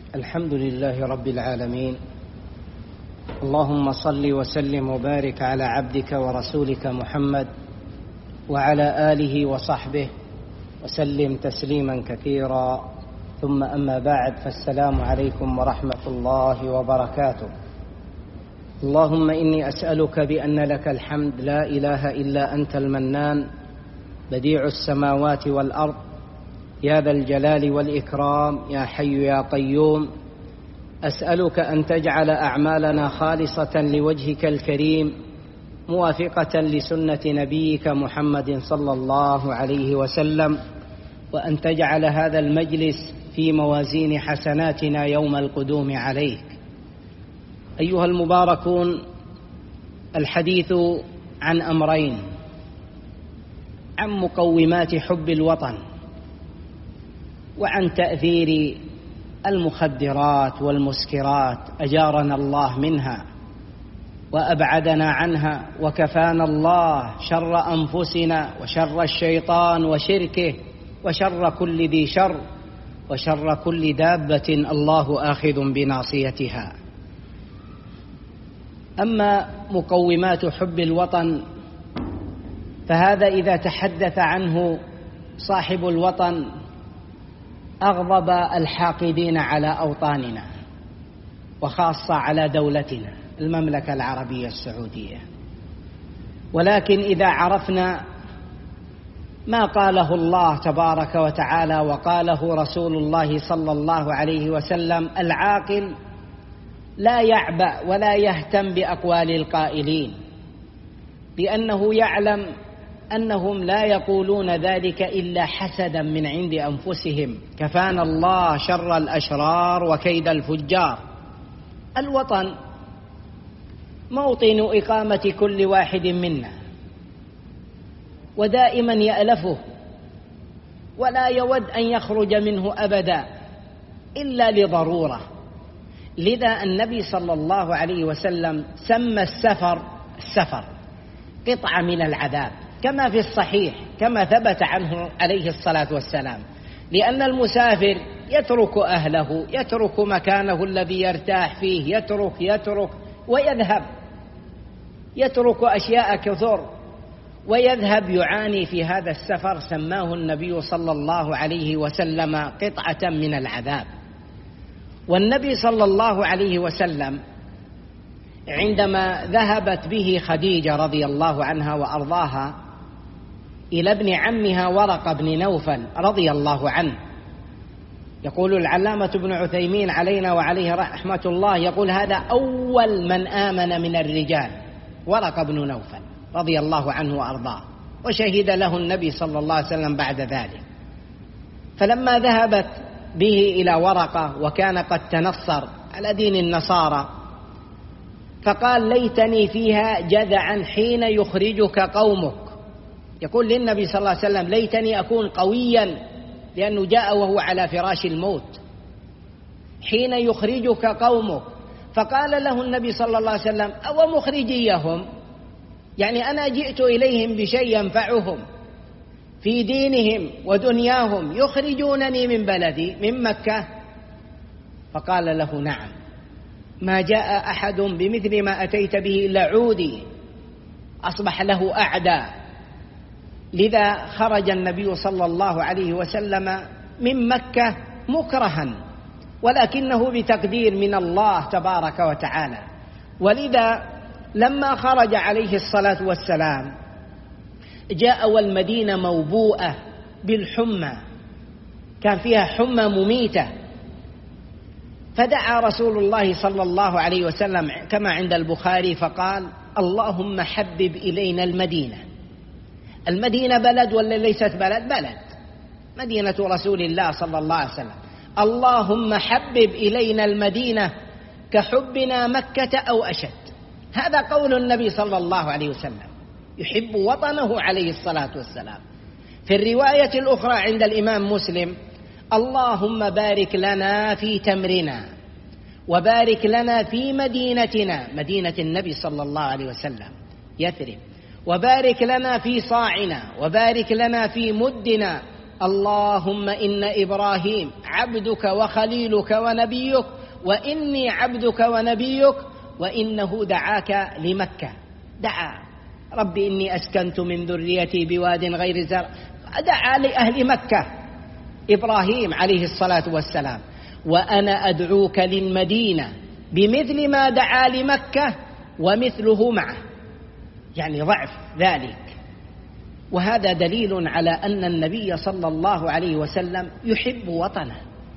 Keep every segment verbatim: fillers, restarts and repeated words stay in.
الحمد لله رب العالمين، اللهم صل وسلم وبارك على عبدك ورسولك محمد وعلى آله وصحبه وسلم تسليما كثيرا، ثم أما بعد، فالسلام عليكم ورحمة الله وبركاته. اللهم إني أسألك بأن لك الحمد لا إله إلا أنت المنان بديع السماوات والأرض، يا ذا الجلال والإكرام، يا حي يا قيوم. أسألك أن تجعل أعمالنا خالصة لوجهك الكريم موافقة لسنة نبيك محمد صلى الله عليه وسلم، وأن تجعل هذا المجلس في موازين حسناتنا يوم القدوم عليك. أيها المباركون، الحديث عن أمرين: عن مقومات حب الوطن، وعن تأثير المخدرات والمسكرات، أجارنا الله منها وأبعدنا عنها، وكفانا الله شر أنفسنا وشر الشيطان وشركه وشر كل ذي شر وشر كل دابة الله آخذ بناصيتها. أما مقومات حب الوطن فهذا إذا تحدث عنه صاحب الوطن أغضب الحاقدين على أوطاننا، وخاصة على دولتنا المملكة العربية السعودية. ولكن إذا عرفنا ما قاله الله تبارك وتعالى وقاله رسول الله صلى الله عليه وسلم، العاقل لا يعبأ ولا يهتم بأقوال القائلين، لأنه يعلم أنهم لا يقولون ذلك إلا حسدا من عند أنفسهم. كفانا الله شر الأشرار وكيد الفجار. الوطن موطن إقامة كل واحد منا، ودائما يألفه ولا يود أن يخرج منه أبدا إلا لضرورة. لذا النبي صلى الله عليه وسلم سمى السفر السفر قطعة من العذاب، كما في الصحيح كما ثبت عنه عليه الصلاة والسلام، لأن المسافر يترك أهله، يترك مكانه الذي يرتاح فيه، يترك يترك ويذهب، يترك أشياء كثر ويذهب يعاني في هذا السفر. سماه النبي صلى الله عليه وسلم قطعة من العذاب. والنبي صلى الله عليه وسلم عندما ذهبت به خديجة رضي الله عنها وأرضاها إلى ابن عمها ورقة بن نوفل رضي الله عنه، يقول العلامة ابن عثيمين علينا وعليه رحمة الله، يقول هذا أول من آمن من الرجال، ورقة بن نوفل رضي الله عنه وأرضاه، وشهد له النبي صلى الله عليه وسلم بعد ذلك. فلما ذهبت به إلى ورقة وكان قد تنصر على دين النصارى، فقال: ليتني فيها جذعا حين يخرجك قومك. يقول للنبي صلى الله عليه وسلم: ليتني أكون قويا، لأنه جاء وهو على فراش الموت، حين يخرجك قومك. فقال له النبي صلى الله عليه وسلم: أو مخرجيهم، يعني أنا جئت إليهم بشيء ينفعهم في دينهم ودنياهم، يخرجونني من بلدي من مكة؟ فقال له: نعم، ما جاء أحد بمثل ما أتيت به إلا عودي، أصبح له أعداء. لذا خرج النبي صلى الله عليه وسلم من مكة مكرها، ولكنه بتقدير من الله تبارك وتعالى. ولذا لما خرج عليه الصلاة والسلام جاء والمدينة موبوءة بالحمى، كان فيها حمى مميتة، فدعا رسول الله صلى الله عليه وسلم كما عند البخاري فقال: اللهم حبب إلينا المدينة. المدينة بلد ولا ليست بلد؟ بلد، مدينة رسول الله صلى الله عليه وسلم. اللهم حبب إلينا المدينة كحبنا مكة أو أشد. هذا قول النبي صلى الله عليه وسلم، يحب وطنه عليه الصلاة والسلام. في الرواية الأخرى عند الإمام مسلم: اللهم بارك لنا في تمرنا، وبارك لنا في مدينتنا، مدينة النبي صلى الله عليه وسلم يثرب، وبارك لنا في صاعنا، وبارك لنا في مدنا، اللهم إن إبراهيم عبدك وخليلك ونبيك وإني عبدك ونبيك وإنه دعاك لمكة. دعا رب إني أسكنت من ذريتي بواد غير زرع، دعا لأهل مكة إبراهيم عليه الصلاة والسلام. وأنا أدعوك للمدينة بمثل ما دعا لمكة ومثله معه، يعني ضعف ذلك. وهذا دليل على أن النبي صلى الله عليه وسلم يحب وطنه،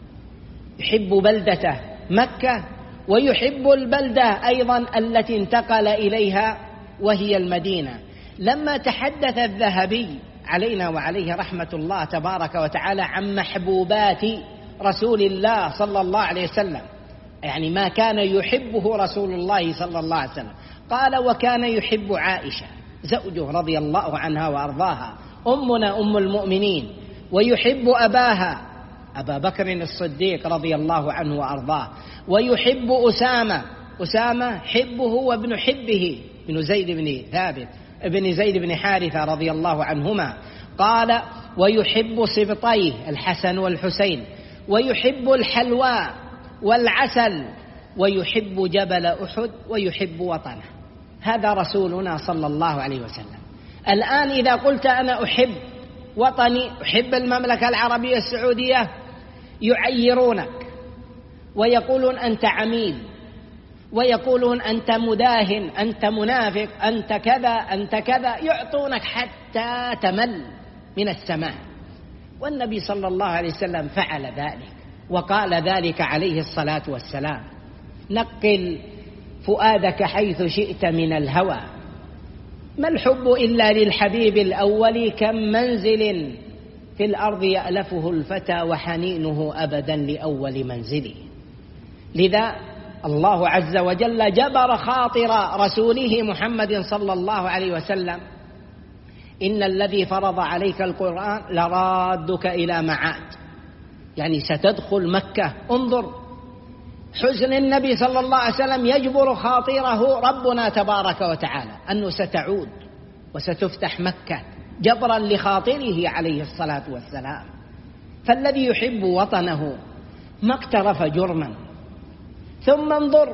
يحب بلدته مكة، ويحب البلدة أيضا التي انتقل إليها وهي المدينة. لما تحدث الذهبي علينا وعليه رحمة الله تبارك وتعالى عن محبوبات رسول الله صلى الله عليه وسلم، يعني ما كان يحبه رسول الله صلى الله عليه وسلم، قال وكان يحب عائشة زوجه رضي الله عنها وأرضاها أمنا أم المؤمنين، ويحب أباها أبا بكر الصديق رضي الله عنه وأرضاه، ويحب أسامة أسامة حبه وابن حبه بن زيد بن ثابت ابن زيد بن حارثة رضي الله عنهما. قال ويحب سبطيه الحسن والحسين، ويحب الحلوى والعسل، ويحب جبل أحد، ويحب وطنه. هذا رسولنا صلى الله عليه وسلم. الآن إذا قلت أنا أحب وطني، أحب المملكة العربية السعودية، يعيرونك ويقولون أنت عميل، ويقولون أنت مداهن، أنت منافق، أنت كذا أنت كذا، يعطونك حتى تمل من السماء. والنبي صلى الله عليه وسلم فعل ذلك وقال ذلك عليه الصلاة والسلام: نقل فؤادك حيث شئت من الهوى، ما الحب إلا للحبيب الأول، كم منزل في الأرض يألفه الفتى وحنينه أبدا لأول منزله. لذا الله عز وجل جبر خاطر رسوله محمد صلى الله عليه وسلم: إن الذي فرض عليك القرآن لرادك إلى معاد، يعني ستدخل مكة. انظر حزن النبي صلى الله عليه وسلم، يجبر خاطره ربنا تبارك وتعالى أنه ستعود وستفتح مكة جبرا لخاطره عليه الصلاة والسلام. فالذي يحب وطنه ما اقترف جرما. ثم انظر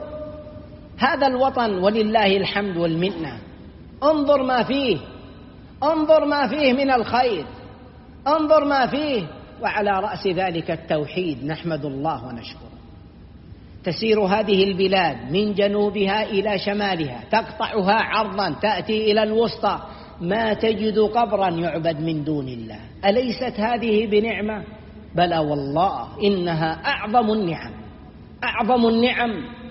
هذا الوطن ولله الحمد والمنة، انظر ما فيه، انظر ما فيه من الخير، انظر ما فيه، وعلى رأس ذلك التوحيد. نحمد الله ونشكره. تسير هذه البلاد من جنوبها إلى شمالها، تقطعها عرضا تأتي إلى الوسطى، ما تجد قبرا يعبد من دون الله. أليست هذه بنعمة؟ بلى والله، إنها أعظم النعم. أعظم النعم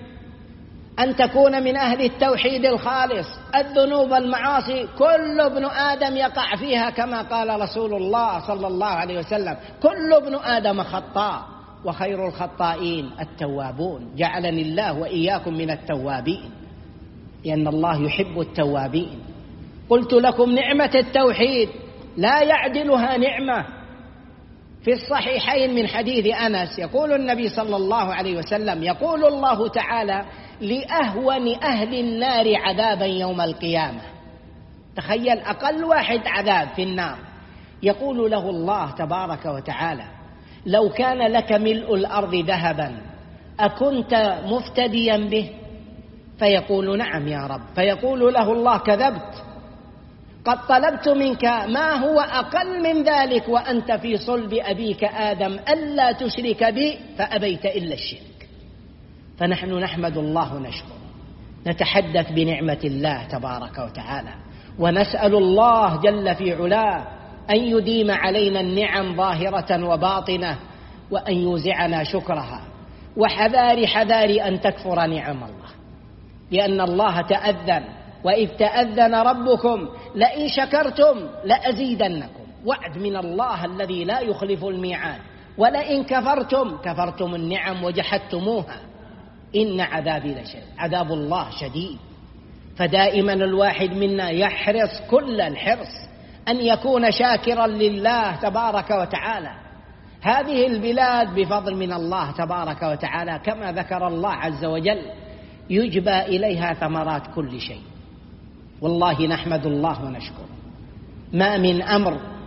أن تكون من أهل التوحيد الخالص. الذنوب المعاصي كل ابن آدم يقع فيها، كما قال رسول الله صلى الله عليه وسلم: كل ابن آدم خطاء وخير الخطائين التوابون. جعلني الله وإياكم من التوابين، لأن الله يحب التوابين. قلت لكم نعمة التوحيد لا يعدلها نعمة. في الصحيحين من حديث أنس يقول النبي صلى الله عليه وسلم: يقول الله تعالى لأهون أهل النار عذابا يوم القيامة. تخيل أقل واحد عذاب في النار، يقول له الله تبارك وتعالى: لو كان لك ملء الأرض ذهبا أكنت مفتديا به؟ فيقول: نعم يا رب. فيقول له الله: كذبت، قد طلبت منك ما هو أقل من ذلك وأنت في صلب أبيك آدم ألا تشرك بي فأبيت إلا الشرك. فنحن نحمد الله ونشكره، نتحدث بنعمة الله تبارك وتعالى، ونسأل الله جل في علاه أن يديم علينا النعم ظاهرة وباطنة، وأن يوزعنا شكرها. وحذار حذار أن تكفر نعم الله، لأن الله تأذن: وإذ تأذن ربكم لئن شكرتم لأزيدنكم. وعد من الله الذي لا يخلف الميعاد. ولئن كفرتم كفرتم النعم وجحدتموها إن عذابي لشديد. عذاب الله شديد. فدائما الواحد منا يحرص كل الحرص أن يكون شاكرا لله تبارك وتعالى. هذه البلاد بفضل من الله تبارك وتعالى كما ذكر الله عز وجل يجبى إليها ثمرات كل شيء. والله نحمد الله ونشكره. ما من أمر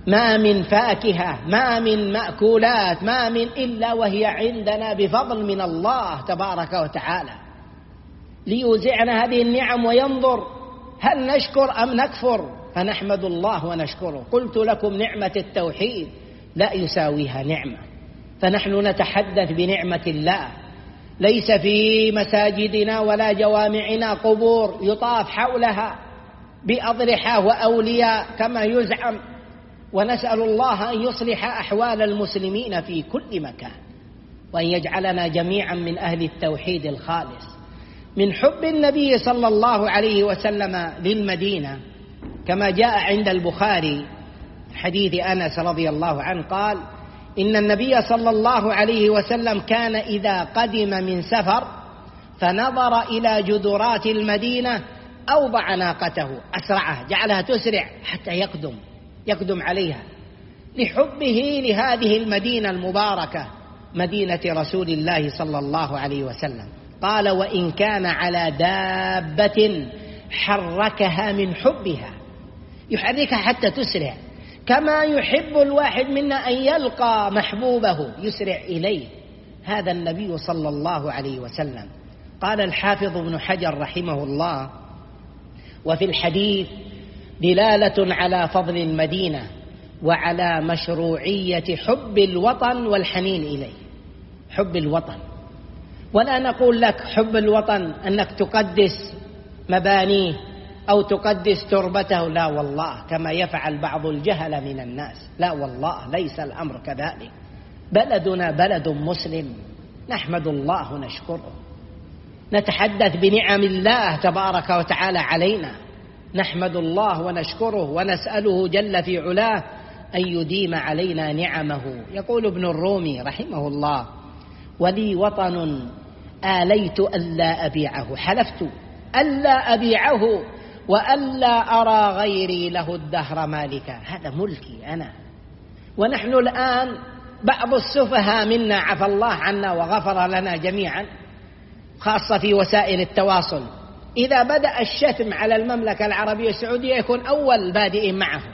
ما من فاكهة، ما من مأكولات، ما من إلا وهي عندنا بفضل من الله تبارك وتعالى، ليوزعنا هذه النعم وينظر هل نشكر أم نكفر، فنحمد الله ونشكره. قلت لكم نعمة التوحيد لا يساويها نعمة، فنحن نتحدث بنعمة الله. ليس في مساجدنا ولا جوامعنا قبور يطاف حولها بأضرحة وأولياء كما يزعم، ونسأل الله أن يصلح أحوال المسلمين في كل مكان، وأن يجعلنا جميعا من أهل التوحيد الخالص. من حب النبي صلى الله عليه وسلم للمدينة كما جاء عند البخاري حديث أنس رضي الله عنه قال: إن النبي صلى الله عليه وسلم كان إذا قدم من سفر فنظر إلى جدرات المدينة أوضع ناقته، أسرعها، جعلها تسرع حتى يقدم يقدم عليها، لحبه لهذه المدينة المباركة مدينة رسول الله صلى الله عليه وسلم. قال: وإن كان على دابة حركها من حبها، يحركها حتى تسرع، كما يحب الواحد منا أن يلقى محبوبه يسرع إليه. هذا النبي صلى الله عليه وسلم. قال الحافظ ابن حجر رحمه الله: وفي الحديث دلالة على فضل المدينة وعلى مشروعية حب الوطن والحنين إليه. حب الوطن، ولا نقول لك حب الوطن أنك تقدس مبانيه أو تقدس تربته، لا والله، كما يفعل بعض الجهل من الناس، لا والله، ليس الأمر كذلك. بلدنا بلد مسلم، نحمد الله ونشكره، نتحدث بنعم الله تبارك وتعالى علينا، نحمد الله ونشكره ونسأله جل في علاه أن يديم علينا نعمه. يقول ابن الرومي رحمه الله: ولي وطن آليت ألا أبيعه، حلفت ألا أبيعه وألا أرى غيري له الدهر مالكا، هذا ملكي أنا. ونحن الآن بعض السفهاء منا عفى الله عنا وغفر لنا جميعا، خاصة في وسائل التواصل، إذا بدأ الشتم على المملكة العربية السعودية يكون أول بادئ معه.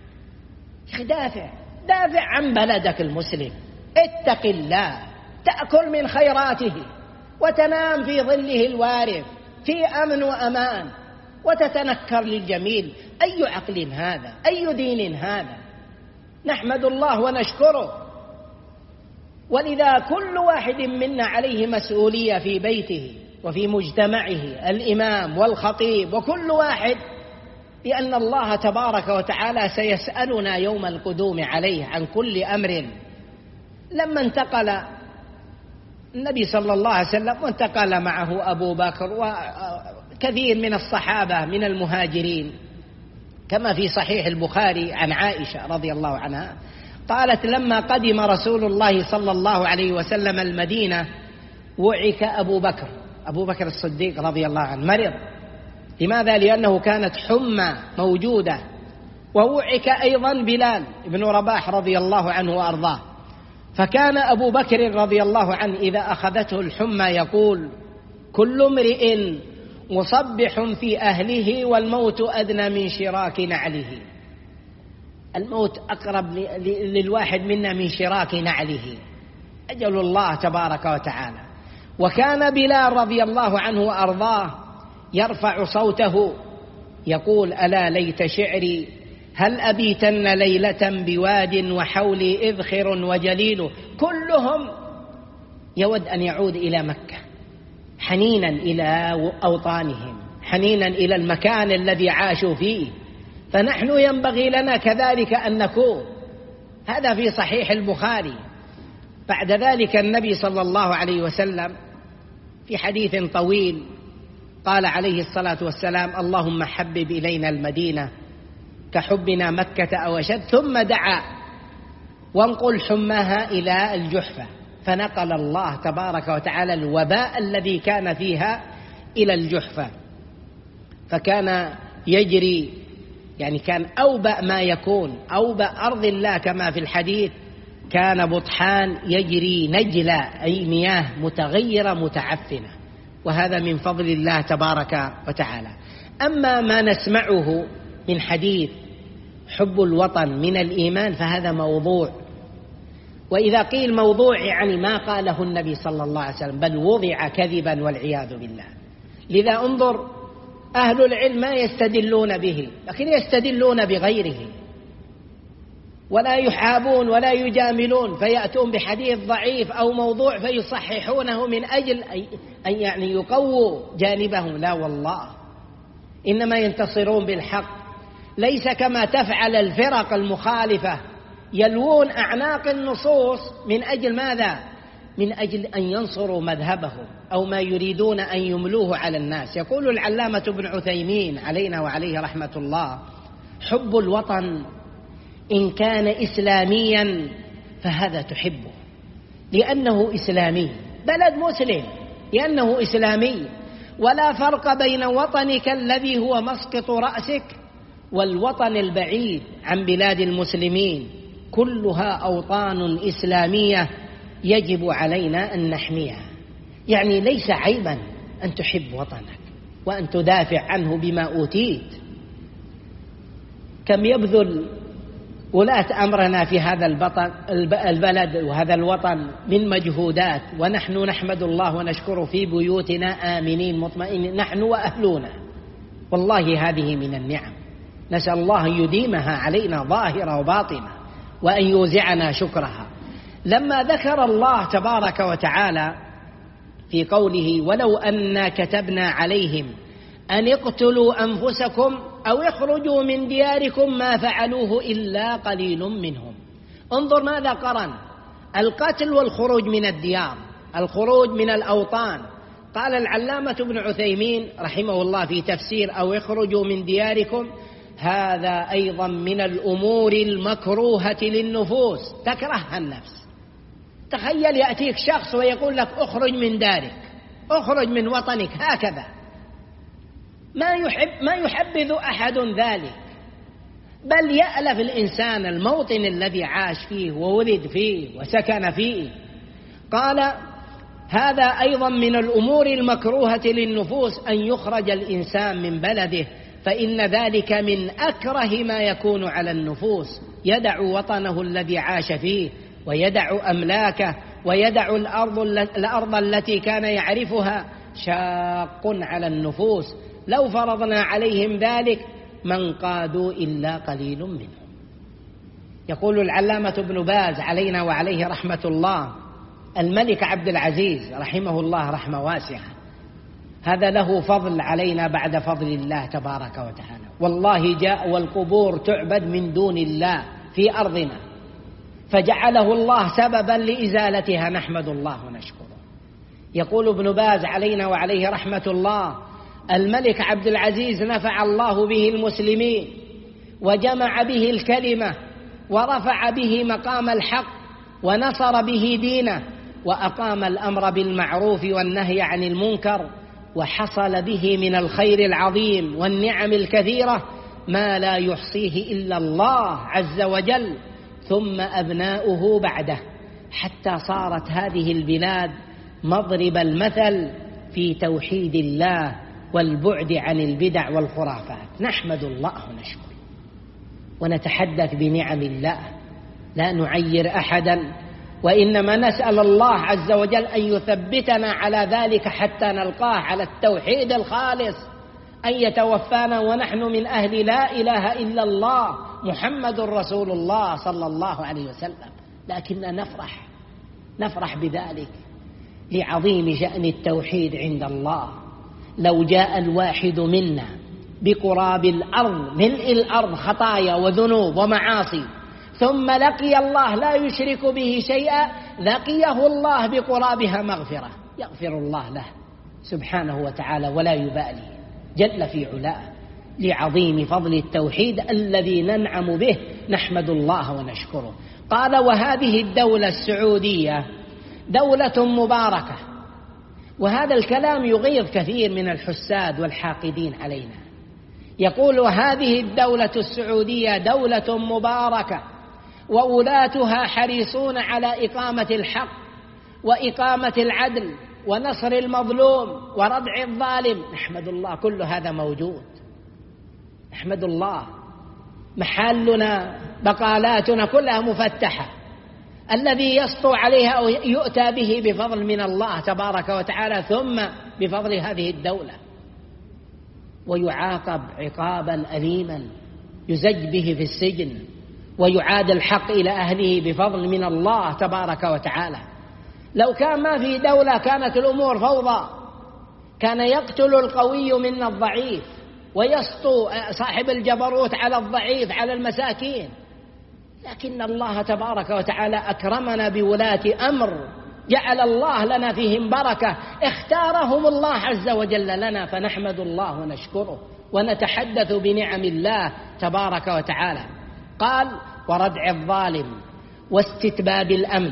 دافع دافع عن بلدك المسلم، اتق الله، تأكل من خيراته وتنام في ظله الوارف في أمن وأمان، وتتنكر للجميل. أي عقل هذا؟ أي دين هذا؟ نحمد الله ونشكره. ولذا كل واحد منا عليه مسؤولية في بيته وفي مجتمعه، الإمام والخطيب وكل واحد، لأن الله تبارك وتعالى سيسألنا يوم القدوم عليه عن كل أمر. لما انتقل النبي صلى الله عليه وسلم وانتقل معه أبو بكر وكثير من الصحابة من المهاجرين، كما في صحيح البخاري عن عائشة رضي الله عنها قالت: لما قدم رسول الله صلى الله عليه وسلم المدينة وعك أبو بكر أبو بكر الصديق رضي الله عنه، مرض. لماذا؟ لأنه كانت حمى موجودة. ووعك أيضا بلال بن رباح رضي الله عنه وأرضاه. فكان أبو بكر رضي الله عنه إذا أخذته الحمى يقول: كل امرئ مصبح في أهله والموت أدنى من شراك نعله. الموت أقرب للواحد منا من شراك نعله، أجل الله تبارك وتعالى. وكان بلال رضي الله عنه وأرضاه يرفع صوته يقول: ألا ليت شعري هل أبيتن ليلة بواد وحولي إذخر وجليل. كلهم يود أن يعود إلى مكة، حنينا إلى أوطانهم، حنينا إلى المكان الذي عاشوا فيه. فنحن ينبغي لنا كذلك أن نكون. هذا في صحيح البخاري. بعد ذلك النبي صلى الله عليه وسلم في حديث طويل قال عليه الصلاة والسلام: اللهم حبب إلينا المدينة كحبنا مكة أو أشد. ثم دعا: وانقل حماها إلى الجحفة. فنقل الله تبارك وتعالى الوباء الذي كان فيها إلى الجحفة، فكان يجري، يعني كان أوبأ ما يكون، أوبأ أرض الله كما في الحديث كان بطحان يجري نجلا، أي مياه متغيرة متعفنة. وهذا من فضل الله تبارك وتعالى. أما ما نسمعه من حديث حب الوطن من الإيمان فهذا موضوع. وإذا قيل موضوع يعني ما قاله النبي صلى الله عليه وسلم، بل وضع كذبا والعياذ بالله. لذا انظر أهل العلم ما يستدلون به، لكن يستدلون بغيره، ولا يحابون ولا يجاملون، فيأتون بحديث ضعيف أو موضوع فيصححونه من أجل أن يعني يقووا جانبهم. لا والله، إنما ينتصرون بالحق، ليس كما تفعل الفرق المخالفة يلوون أعناق النصوص من أجل ماذا؟ من أجل أن ينصروا مذهبهم أو ما يريدون أن يملوه على الناس. يقول العلامة ابن عثيمين علينا وعليه رحمة الله: حب الوطن إن كان إسلاميا فهذا تحبه لأنه إسلامي، بلد مسلم لأنه إسلامي، ولا فرق بين وطنك الذي هو مسقط رأسك والوطن البعيد عن بلاد المسلمين، كلها أوطان إسلامية يجب علينا أن نحميها. يعني ليس عيبا أن تحب وطنك وأن تدافع عنه بما أوتيت. كم يبذل ولاة أمرنا في هذا البلد وهذا الوطن من مجهودات، ونحن نحمد الله ونشكره في بيوتنا آمنين مطمئنين نحن وأهلنا، والله هذه من النعم، نسأل الله أن يديمها علينا ظاهرة وباطنة وأن يوزعنا شكرها. لما ذكر الله تبارك وتعالى في قوله: ولو أنا كتبنا عليهم أن اقتلوا أنفسكم أو اخرجوا من دياركم ما فعلوه إلا قليل منهم. انظر ماذا قرن: القتل والخروج من الديار، الخروج من الأوطان. قال العلامة ابن عثيمين رحمه الله في تفسير أو اخرجوا من دياركم: هذا أيضا من الأمور المكروهة للنفوس، تكرهها النفس. تخيل يأتيك شخص ويقول لك اخرج من دارك، اخرج من وطنك، هكذا ما يحب ما يحبذ أحد ذلك، بل يألف الإنسان الموطن الذي عاش فيه وولد فيه وسكن فيه. قال: هذا أيضا من الأمور المكروهة للنفوس أن يخرج الإنسان من بلده، فإن ذلك من أكره ما يكون على النفوس. يدع وطنه الذي عاش فيه، ويدع أملاكه، ويدع الأرض, الأرض التي كان يعرفها، شاق على النفوس. لو فرضنا عليهم ذلك ما انقادوا إلا قليل منهم. يقول العلامة ابن باز علينا وعليه رحمة الله: الملك عبد العزيز رحمه الله رحمة واسعة، هذا له فضل علينا بعد فضل الله تبارك وتعالى. والله جاء والقبور تعبد من دون الله في أرضنا، فجعله الله سببا لإزالتها، نحمد الله ونشكره. يقول ابن باز علينا وعليه رحمة الله: الملك عبد العزيز نفع الله به المسلمين، وجمع به الكلمة، ورفع به مقام الحق، ونصر به دينه، وأقام الأمر بالمعروف والنهي عن المنكر، وحصل به من الخير العظيم والنعم الكثيرة ما لا يحصيه إلا الله عز وجل، ثم أبناؤه بعده، حتى صارت هذه البلاد مضرب المثل في توحيد الله والبعد عن البدع والخرافات. نحمد الله ونشكر ونتحدث بنعم الله، لا نعير أحدا، وإنما نسأل الله عز وجل أن يثبتنا على ذلك حتى نلقاه على التوحيد الخالص، أن يتوفانا ونحن من أهل لا إله إلا الله محمد رسول الله صلى الله عليه وسلم. لكننا نفرح نفرح بذلك لعظيم شأن التوحيد عند الله. لو جاء الواحد منا بقراب الأرض ملء الأرض خطايا وذنوب ومعاصي، ثم لقي الله لا يشرك به شيئا، لقيه الله بقرابها مغفرة، يغفر الله له سبحانه وتعالى ولا يبالي جل في علاه، لعظيم فضل التوحيد الذي ننعم به، نحمد الله ونشكره. قال: وهذه الدولة السعودية دولة مباركة. وهذا الكلام يغيظ كثير من الحساد والحاقدين علينا. يقول: وهذه الدولة السعودية دولة مباركة، وولاتها حريصون على إقامة الحق وإقامة العدل ونصر المظلوم وردع الظالم. نحمد الله، كل هذا موجود، نحمد الله. محلنا بقالاتنا كلها مفتحة، الذي يسطو عليها أو يؤتى به بفضل من الله تبارك وتعالى ثم بفضل هذه الدولة، ويعاقب عقابا أليما يزج به في السجن ويعاد الحق إلى أهله بفضل من الله تبارك وتعالى. لو كان ما في دولة كانت الأمور فوضى، كان يقتل القوي منا الضعيف ويسطو صاحب الجبروت على الضعيف على المساكين، لكن الله تبارك وتعالى أكرمنا بولاة أمر جعل الله لنا فيهم بركة، اختارهم الله عز وجل لنا، فنحمد الله ونشكره ونتحدث بنعم الله تبارك وتعالى. قال وردع الظالم واستتباب الأمن.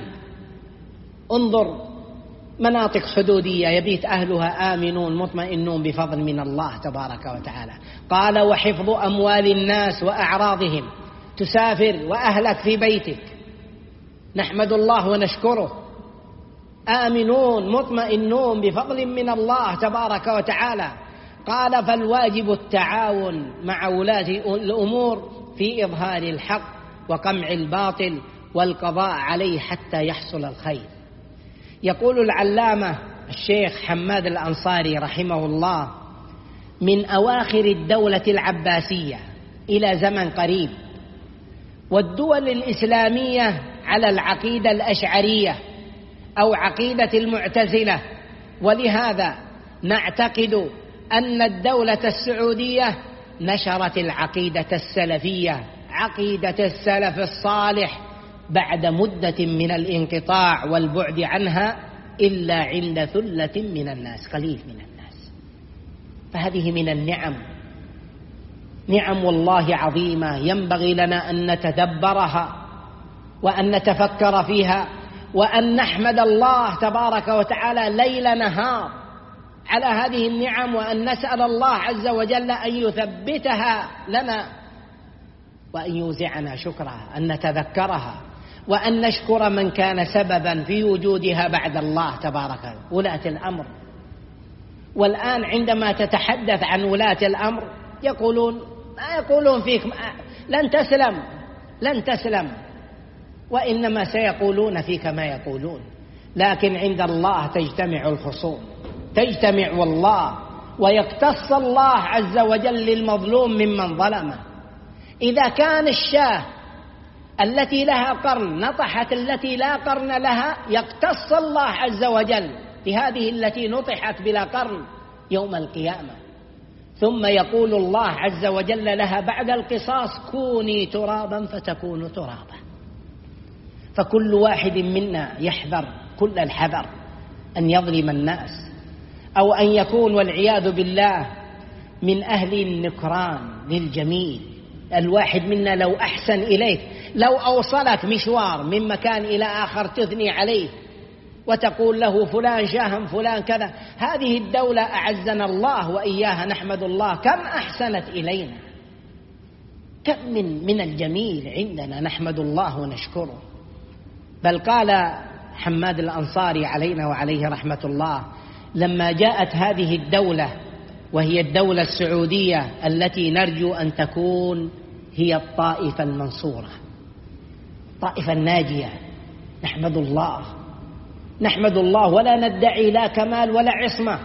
انظر مناطق حدودية يبيت أهلها آمنون مطمئنون بفضل من الله تبارك وتعالى. قال وحفظ أموال الناس وأعراضهم، تسافر وأهلك في بيتك، نحمد الله ونشكره، آمنون مطمئنون بفضل من الله تبارك وتعالى. قال فالواجب التعاون مع ولاة الأمور في إظهار الحق وقمع الباطل والقضاء عليه حتى يحصل الخير. يقول العلامة الشيخ حماد الأنصاري رحمه الله: من أواخر الدولة العباسية إلى زمن قريب، والدول الإسلامية على العقيدة الأشعرية أو عقيدة المعتزلة، ولهذا نعتقد أن الدولة السعودية نشرت العقيدة السلفية، عقيدة السلف الصالح، بعد مدة من الانقطاع والبعد عنها إلا عند ثلة من الناس، قليل من الناس. فهذه من النعم، نعم والله عظيمة ينبغي لنا أن نتدبرها وأن نتفكر فيها وأن نحمد الله تبارك وتعالى ليل نهار على هذه النعم، وأن نسأل الله عز وجل أن يثبتها لنا وأن يوزعنا شكرها، أن نتذكرها وأن نشكر من كان سببا في وجودها بعد الله تبارك ولاة الأمر. والآن عندما تتحدث عن ولاة الأمر يقولون ما يقولون فيك لن تسلم لن تسلم، وإنما سيقولون فيك ما يقولون، لكن عند الله تجتمع الخصوم، تجتمع والله ويقتص الله عز وجل للمظلوم ممن ظلمه. إذا كان الشاة التي لها قرن نطحت التي لا قرن لها، يقتص الله عز وجل بهذه التي نطحت بلا قرن يوم القيامة، ثم يقول الله عز وجل لها بعد القصاص كوني ترابا فتكون ترابا. فكل واحد منا يحذر كل الحذر أن يظلم الناس أو أن يكون والعياذ بالله من أهل النكران للجميل. الواحد منا لو أحسن إليك، لو أوصلك مشوار من مكان إلى آخر تثني عليه وتقول له فلان شاهم فلان كذا، هذه الدولة أعزنا الله وإياها نحمد الله كم أحسنت إلينا، كم من, من الجميل عندنا نحمد الله ونشكره. بل قال حماد الأنصاري علينا وعليه رحمة الله: لما جاءت هذه الدولة وهي الدولة السعودية التي نرجو أن تكون هي الطائفة المنصورة، الطائفة الناجية، نحمد الله نحمد الله ولا ندعي لا كمال ولا عصمة،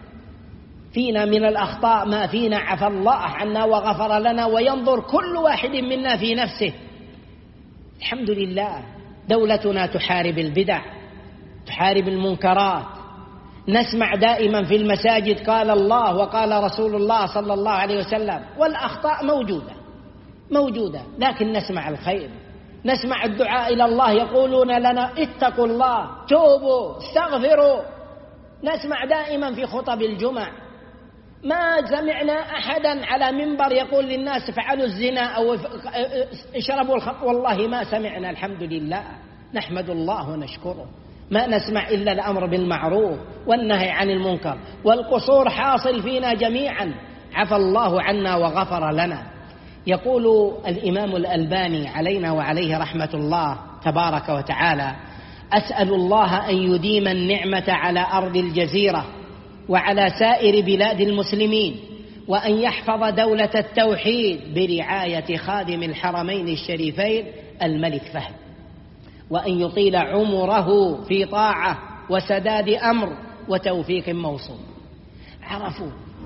فينا من الأخطاء ما فينا عفى الله عنا وغفر لنا، وينظر كل واحد منا في نفسه. الحمد لله دولتنا تحارب البدع، تحارب المنكرات، نسمع دائما في المساجد قال الله وقال رسول الله صلى الله عليه وسلم، والأخطاء موجودة موجودة لكن نسمع الخير، نسمع الدعاء إلى الله، يقولون لنا اتقوا الله توبوا استغفروا. نسمع دائما في خطب الجمع، ما سمعنا أحدا على منبر يقول للناس فعلوا الزنا أو اشربوا الخمر، والله ما سمعنا. الحمد لله نحمد الله ونشكره، ما نسمع إلا الأمر بالمعروف والنهي عن المنكر، والقصور حاصل فينا جميعا، عفى الله عنا وغفر لنا. يقول الإمام الألباني علينا وعليه رحمة الله تبارك وتعالى: أسأل الله أن يديم النعمة على أرض الجزيرة وعلى سائر بلاد المسلمين، وأن يحفظ دولة التوحيد برعاية خادم الحرمين الشريفين الملك فهد، وأن يطيل عمره في طاعة وسداد أمر وتوفيق موصول. عرفوا،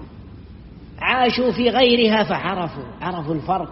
عاشوا في غيرها فعرفوا، عرفوا الفرق.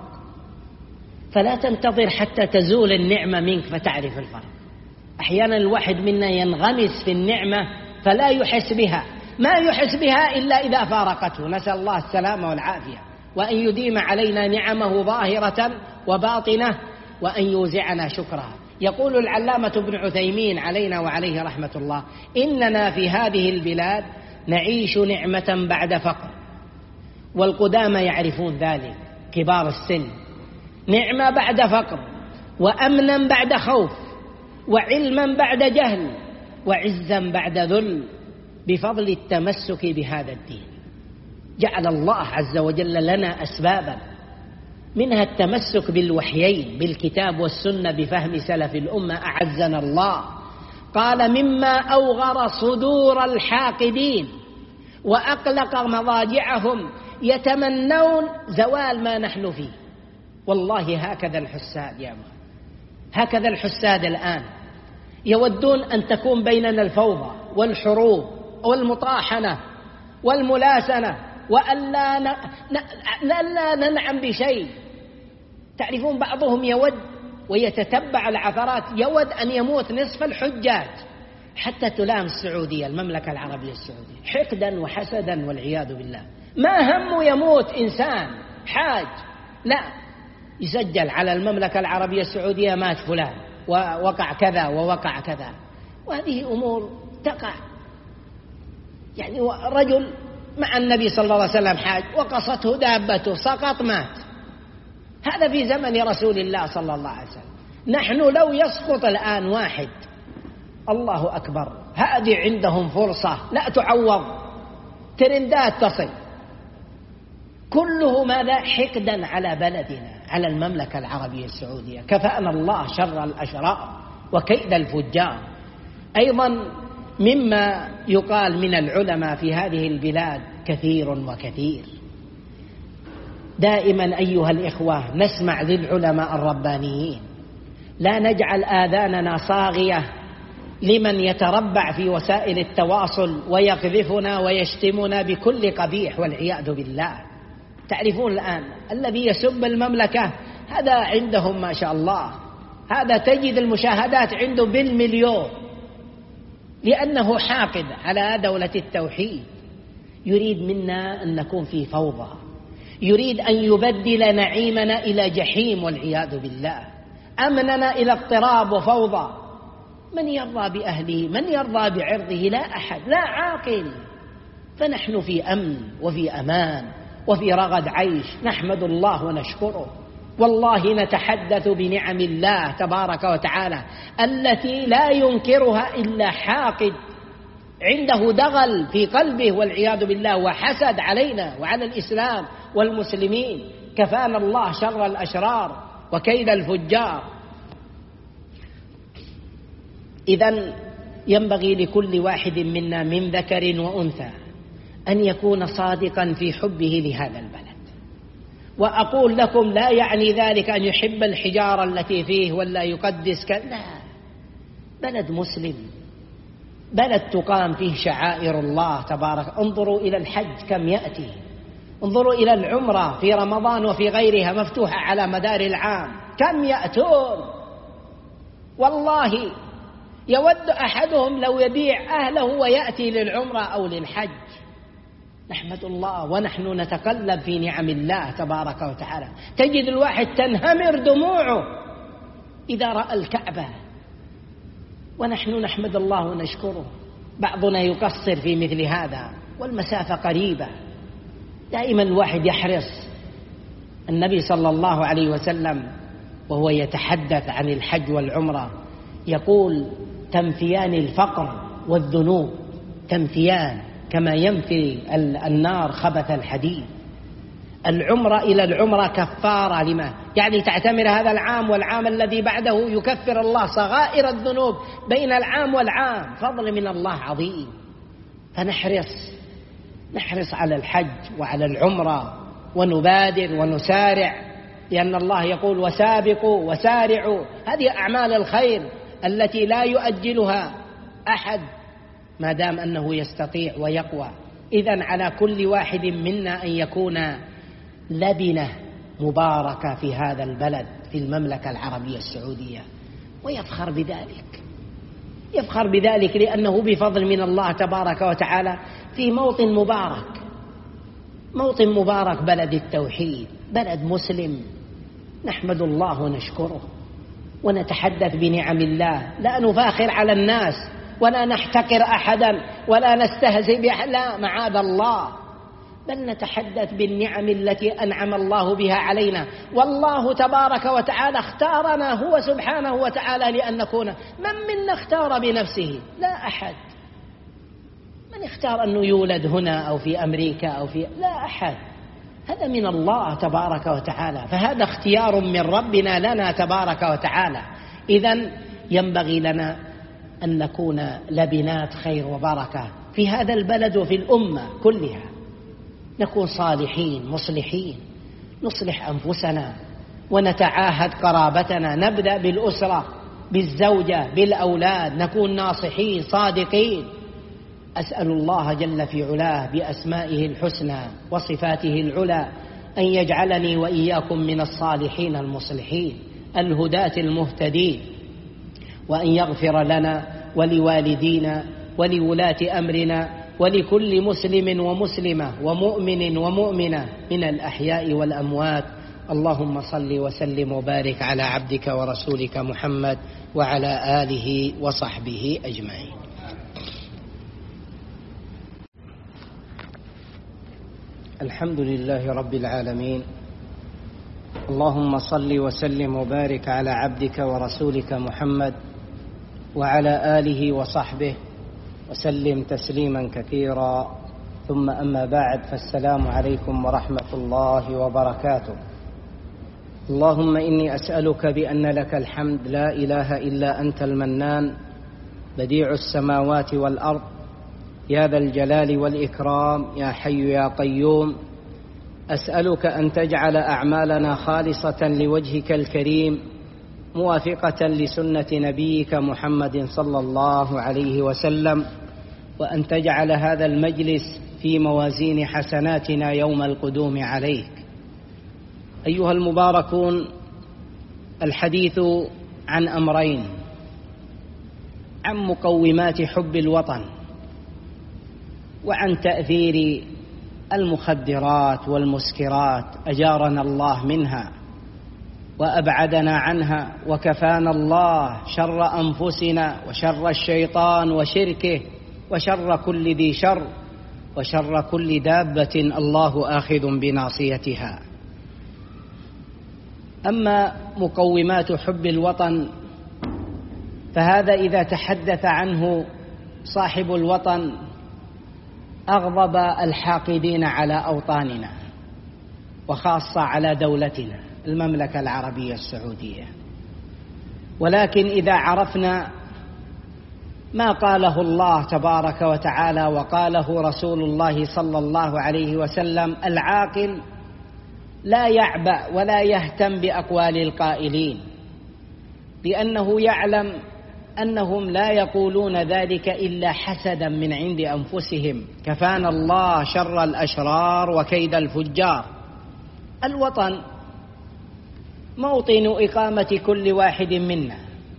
فلا تنتظر حتى تزول النعمة منك فتعرف الفرق. أحيانا الواحد منا ينغمس في النعمة فلا يحس بها، ما يحس بها إلا إذا فارقته، نسأل الله السلامة والعافية، وأن يديم علينا نعمه ظاهرة وباطنة، وأن يوزعنا شكرها. يقول العلامة ابن عثيمين علينا وعليه رحمة الله: إننا في هذه البلاد نعيش نعمة بعد فقر، والقدامى يعرفون ذلك، كبار السن، نعمة بعد فقر، وأمنا بعد خوف، وعلما بعد جهل، وعزا بعد ذل، بفضل التمسك بهذا الدين. جعل الله عز وجل لنا أسبابا، منها التمسك بالوحيين، بالكتاب والسنة، بفهم سلف الأمة أعزنا الله. قال: مما أوغر صدور الحاقدين وأقلق مضاجعهم يتمنون زوال ما نحن فيه. والله هكذا الحساد يا أخوان، هكذا الحساد الآن، يودون أن تكون بيننا الفوضى والحروب والمطاحنة والملاسنة، وألا ن... ن... لا ننعم بشيء. تعرفون بعضهم يود ويتتبع العثرات، يود أن يموت نصف الحجاج حتى تلام السعودية، المملكة العربية السعودية، حقدا وحسدا والعياذ بالله. ما هم يموت إنسان حاج، لا، يسجل على المملكة العربية السعودية مات فلان ووقع كذا ووقع كذا، وهذه أمور تقع. يعني رجل مع النبي صلى الله عليه وسلم حاج، وقصته دابته، سقط مات. هذا في زمن رسول الله صلى الله عليه وسلم. نحن لو يسقط الآن واحد، الله أكبر، هذه عندهم فرصة لا تعوض، ترندات تصل، كله ماذا؟ حقدا على بلدنا، على المملكة العربية السعودية. كفانا الله شر الأشرار وكيد الفجار. أيضا مما يقال من العلماء في هذه البلاد كثير وكثير. دائما أيها الإخوة نسمع للعلماء الربانيين، لا نجعل آذاننا صاغية لمن يتربع في وسائل التواصل ويقذفنا ويشتمنا بكل قبيح والعياذ بالله. تعرفون الآن الذي يسب المملكة هذا عندهم ما شاء الله، هذا تجد المشاهدات عنده بالمليون، لأنه حاقد على دولة التوحيد، يريد منا أن نكون في فوضى، يريد أن يبدل نعيمنا إلى جحيم والعياذ بالله، أمننا إلى اضطراب وفوضى. من يرضى بأهله؟ من يرضى بعرضه؟ لا أحد، لا عاقل. فنحن في أمن وفي أمان وفي رغد عيش، نحمد الله ونشكره. والله نتحدث بنعم الله تبارك وتعالى التي لا ينكرها إلا حاقد عنده دغل في قلبه والعياذ بالله، وحسد علينا وعلى الإسلام والمسلمين. كفانا الله شر الأشرار وكيد الفجار. إذن ينبغي لكل واحد منا من ذكر وأنثى أن يكون صادقا في حبه لهذا البلد. وأقول لكم لا يعني ذلك أن يحب الحجارة التي فيه ولا يقدس كذا، لا، بلد مسلم، بلد تقام فيه شعائر الله تبارك. انظروا إلى الحج كم يأتي، انظروا إلى العمرة في رمضان وفي غيرها مفتوحة على مدار العام، كم يأتون. والله يود أحدهم لو يبيع أهله ويأتي للعمرة أو للحج. نحمد الله ونحن نتقلب في نعم الله تبارك وتعالى. تجد الواحد تنهمر دموعه إذا رأى الكعبة، ونحن نحمد الله ونشكره. بعضنا يقصر في مثل هذا والمسافة قريبة. دائما الواحد يحرص. النبي صلى الله عليه وسلم وهو يتحدث عن الحج والعمرة يقول: تنفيان الفقر والذنوب، تنفيان كما ينفي النار خبث الحديد. العمرة إلى العمرة كفارة لما، يعني تعتمر هذا العام والعام الذي بعده، يكفر الله صغائر الذنوب بين العام والعام، فضل من الله عظيم. فنحرص نحرص على الحج وعلى العمرة ونبادر ونسارع، لأن الله يقول وسابقوا وسارعوا. هذه أعمال الخير التي لا يؤجلها أحد ما دام أنه يستطيع ويقوى. إذن على كل واحد منا أن يكون لبنة مباركة في هذا البلد، في المملكة العربية السعودية، ويفخر بذلك، يفخر بذلك لأنه بفضل من الله تبارك وتعالى في موطن مبارك، موطن مبارك، بلد التوحيد، بلد مسلم. نحمد الله ونشكره ونتحدث بنعم الله، لا نفاخر على الناس ولا نحتقر أحدا ولا نستهزئ بأحد، لا، معاذ الله، بل نتحدث بالنعم التي أنعم الله بها علينا. والله تبارك وتعالى اختارنا هو سبحانه وتعالى لأن نكون. من منا اختار بنفسه؟ لا أحد. من اختار أنه يولد هنا أو في أمريكا أو في، لا أحد، هذا من الله تبارك وتعالى، فهذا اختيار من ربنا لنا تبارك وتعالى. إذن ينبغي لنا أن نكون لبنات خير وبركة في هذا البلد وفي الأمة كلها، نكون صالحين مصلحين، نصلح أنفسنا ونتعاهد قرابتنا، نبدأ بالأسرة، بالزوجة، بالأولاد، نكون ناصحين صادقين. أسأل الله جل في علاه بأسمائه الحسنى وصفاته العلى أن يجعلني وإياكم من الصالحين المصلحين الهداة المهتدين، وأن يغفر لنا ولوالدينا ولولاة أمرنا ولكل مسلم ومسلمة ومؤمن ومؤمنة من الأحياء والأموات. اللهم صل وسلم وبارك على عبدك ورسولك محمد وعلى آله وصحبه أجمعين. الحمد لله رب العالمين، اللهم صل وسلم وبارك على عبدك ورسولك محمد وعلى آله وصحبه وسلم تسليما كثيرا، ثم أما بعد، فالسلام عليكم ورحمة الله وبركاته. اللهم إني أسألك بأن لك الحمد، لا إله إلا أنت المنان، بديع السماوات والأرض، يا ذا الجلال والإكرام، يا حي يا قيوم. أسألك أن تجعل أعمالنا خالصة لوجهك الكريم، موافقة لسنة نبيك محمد صلى الله عليه وسلم، وأن تجعل هذا المجلس في موازين حسناتنا يوم القدوم عليك. أيها المباركون، الحديث عن أمرين: عن مقومات حب الوطن، وعن تأثير المخدرات والمسكرات، أجارنا الله منها وأبعدنا عنها، وكفانا الله شر أنفسنا وشر الشيطان وشركه وشر كل ذي شر وشر كل دابة الله آخذ بناصيتها. أما مقومات حب الوطن فهذا إذا تحدث عنه صاحب الوطن أغضب الحاقدين على أوطاننا، وخاصة على دولتنا المملكة العربية السعودية. ولكن إذا عرفنا ما قاله الله تبارك وتعالى وقاله رسول الله صلى الله عليه وسلم، العاقل لا يعبأ ولا يهتم بأقوال القائلين، لأنه يعلم أنهم لا يقولون ذلك إلا حسدا من عند أنفسهم. كفانا الله شر الأشرار وكيد الفجار. الوطن موطن إقامة كل واحد منا،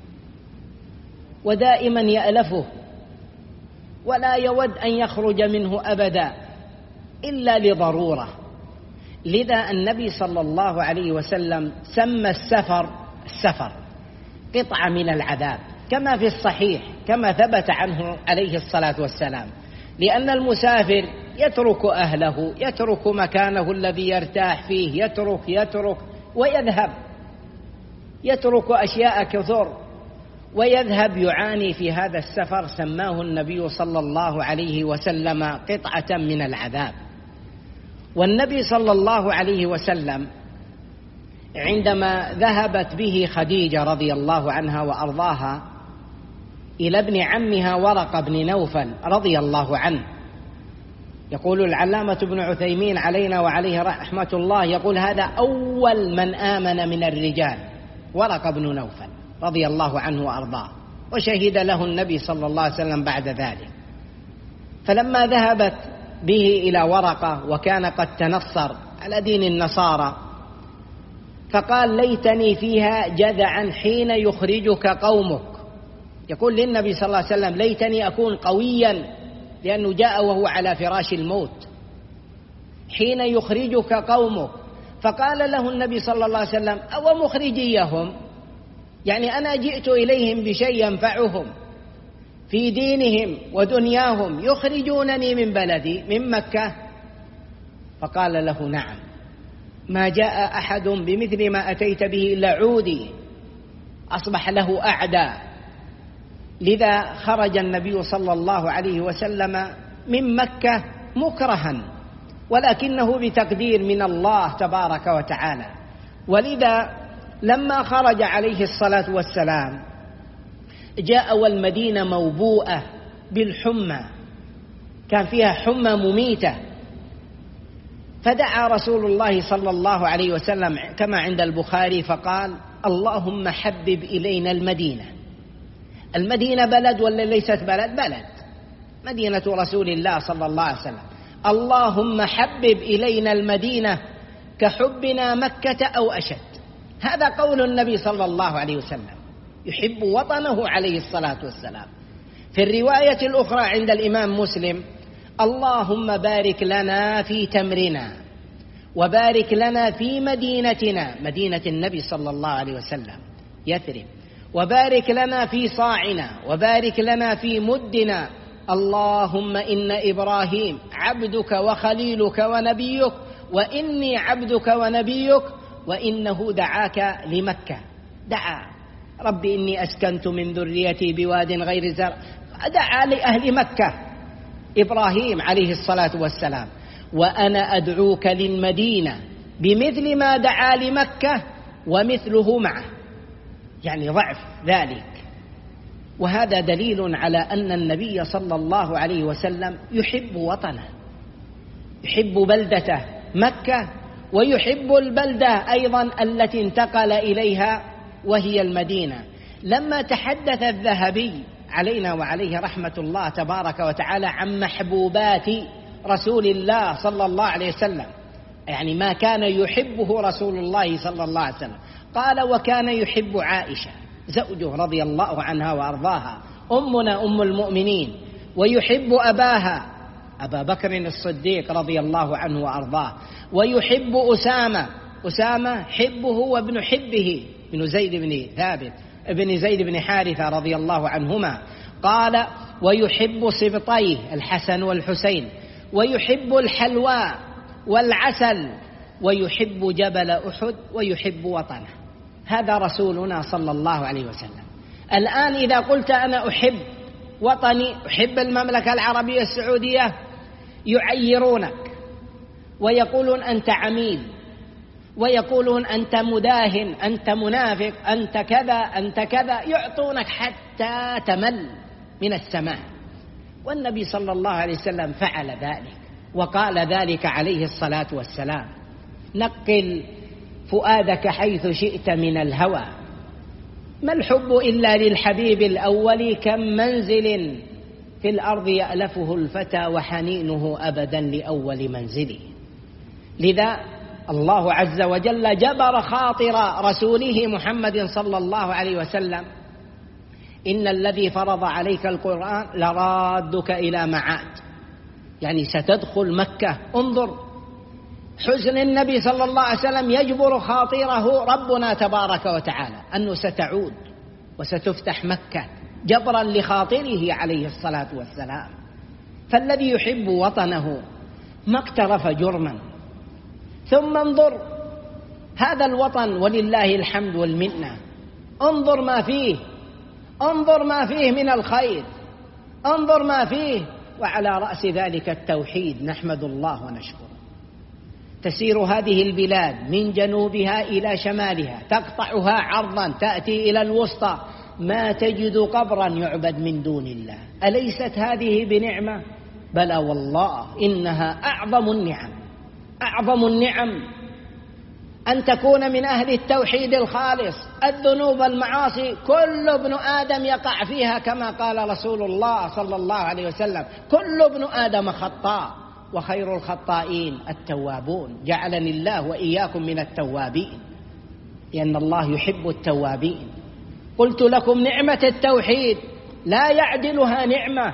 ودائما يألفه ولا يود أن يخرج منه أبدا إلا لضرورة. لذا النبي صلى الله عليه وسلم سمى السفر السفر قطعة من العذاب، كما في الصحيح كما ثبت عنه عليه الصلاة والسلام، لأن المسافر يترك أهله، يترك مكانه الذي يرتاح فيه، يترك يترك ويذهب، يترك أشياء كثر ويذهب يعاني في هذا السفر. سماه النبي صلى الله عليه وسلم قطعة من العذاب. والنبي صلى الله عليه وسلم عندما ذهبت به خديجة رضي الله عنها وأرضاها إلى ابن عمها ورقة بن نوفل رضي الله عنه، يقول العلامة ابن عثيمين علينا وعليه رحمة الله، يقول هذا أول من آمن من الرجال ورقة بن نوفل رضي الله عنه وأرضاه، وشهد له النبي صلى الله عليه وسلم بعد ذلك. فلما ذهبت به إلى ورقة وكان قد تنصر على دين النصارى، فقال ليتني فيها جذعا حين يخرجك قومك. يقول للنبي صلى الله عليه وسلم ليتني أكون قويا، لأنه جاء وهو على فراش الموت، حين يخرجك قومك. فقال له النبي صلى الله عليه وسلم أو مخرجيهم، يعني أنا جئت إليهم بشيء ينفعهم في دينهم ودنياهم، يخرجونني من بلدي من مكة؟ فقال له نعم، ما جاء أحد بمثل ما أتيت به إلا عودي، أصبح له أعداء. لذا خرج النبي صلى الله عليه وسلم من مكة مكرها، ولكنه بتقدير من الله تبارك وتعالى. ولذا لما خرج عليه الصلاة والسلام جاء والمدينة موبوءة بالحمى، كان فيها حمى مميتة، فدعا رسول الله صلى الله عليه وسلم كما عند البخاري فقال اللهم حبب إلينا المدينة. المدينة بلد ولا ليست بلد؟ بلد، مدينة رسول الله صلى الله عليه وسلم. اللهم حبب إلينا المدينة كحبنا مكة أو أشد. هذا قول النبي صلى الله عليه وسلم، يحب وطنه عليه الصلاة والسلام. في الرواية الأخرى عند الإمام مسلم اللهم بارك لنا في تمرنا، وبارك لنا في مدينتنا، مدينة النبي صلى الله عليه وسلم يثرب، وبارك لنا في صاعنا، وبارك لنا في مدنا. اللهم إن إبراهيم عبدك وخليلك ونبيك، وإني عبدك ونبيك، وإنه دعاك لمكة. دعا رب إني أسكنت من ذريتي بواد غير زرع، دعا لأهل مكة إبراهيم عليه الصلاة والسلام. وأنا أدعوك للمدينة بمثل ما دعا لمكة ومثله معه، يعني ضعف ذلك. وهذا دليل على أن النبي صلى الله عليه وسلم يحب وطنه، يحب بلدته مكة، ويحب البلدة أيضا التي انتقل إليها وهي المدينة. لما تحدث الذهبي علينا وعليه رحمة الله تبارك وتعالى عن محبوبات رسول الله صلى الله عليه وسلم، يعني ما كان يحبه رسول الله صلى الله عليه وسلم، قال وكان يحب عائشة زوجه رضي الله عنها وأرضاها، أمنا أم المؤمنين، ويحب أباها أبا بكر الصديق رضي الله عنه وأرضاه، ويحب أسامة أسامة حبه وابن حبه بن زيد بن ثابت ابن زيد بن حارثة رضي الله عنهما. قال ويحب سبطيه الحسن والحسين، ويحب الحلوى والعسل، ويحب جبل أحد، ويحب وطنه. هذا رسولنا صلى الله عليه وسلم. الآن إذا قلت أنا أحب وطني، أحب المملكة العربية السعودية، يعيرونك ويقولون أنت عميل، ويقولون أنت مداهن، أنت منافق، أنت كذا أنت كذا، يعطونك حتى تمل من السماء. والنبي صلى الله عليه وسلم فعل ذلك وقال ذلك عليه الصلاة والسلام: نقل فؤادك حيث شئت من الهوى، ما الحب إلا للحبيب الأول، كم منزل في الأرض يألفه الفتى وحنينه أبدا لأول منزله. لذا الله عز وجل جبر خاطر رسوله محمد صلى الله عليه وسلم: إن الذي فرض عليك القرآن لرادك إلى معاد، يعني ستدخل مكة. انظر حزن النبي صلى الله عليه وسلم، يجبر خاطره ربنا تبارك وتعالى أنه ستعود وستفتح مكة جبرا لخاطره عليه الصلاة والسلام. فالذي يحب وطنه ما اقترف جرما. ثم انظر هذا الوطن ولله الحمد والمنة، انظر ما فيه، انظر ما فيه من الخير، انظر ما فيه، وعلى رأس ذلك التوحيد، نحمد الله ونشكره. تسير هذه البلاد من جنوبها إلى شمالها، تقطعها عرضا تأتي إلى الوسطى، ما تجد قبرا يعبد من دون الله. أليست هذه بنعمة؟ بلى والله إنها أعظم النعم. أعظم النعم أن تكون من أهل التوحيد الخالص. الذنوب المعاصي كل ابن آدم يقع فيها، كما قال رسول الله صلى الله عليه وسلم: كل ابن آدم خطاء وخير الخطائين التوابون. جعلني الله وإياكم من التوابين، لأن الله يحب التوابين. قلت لكم نعمة التوحيد لا يعدلها نعمة.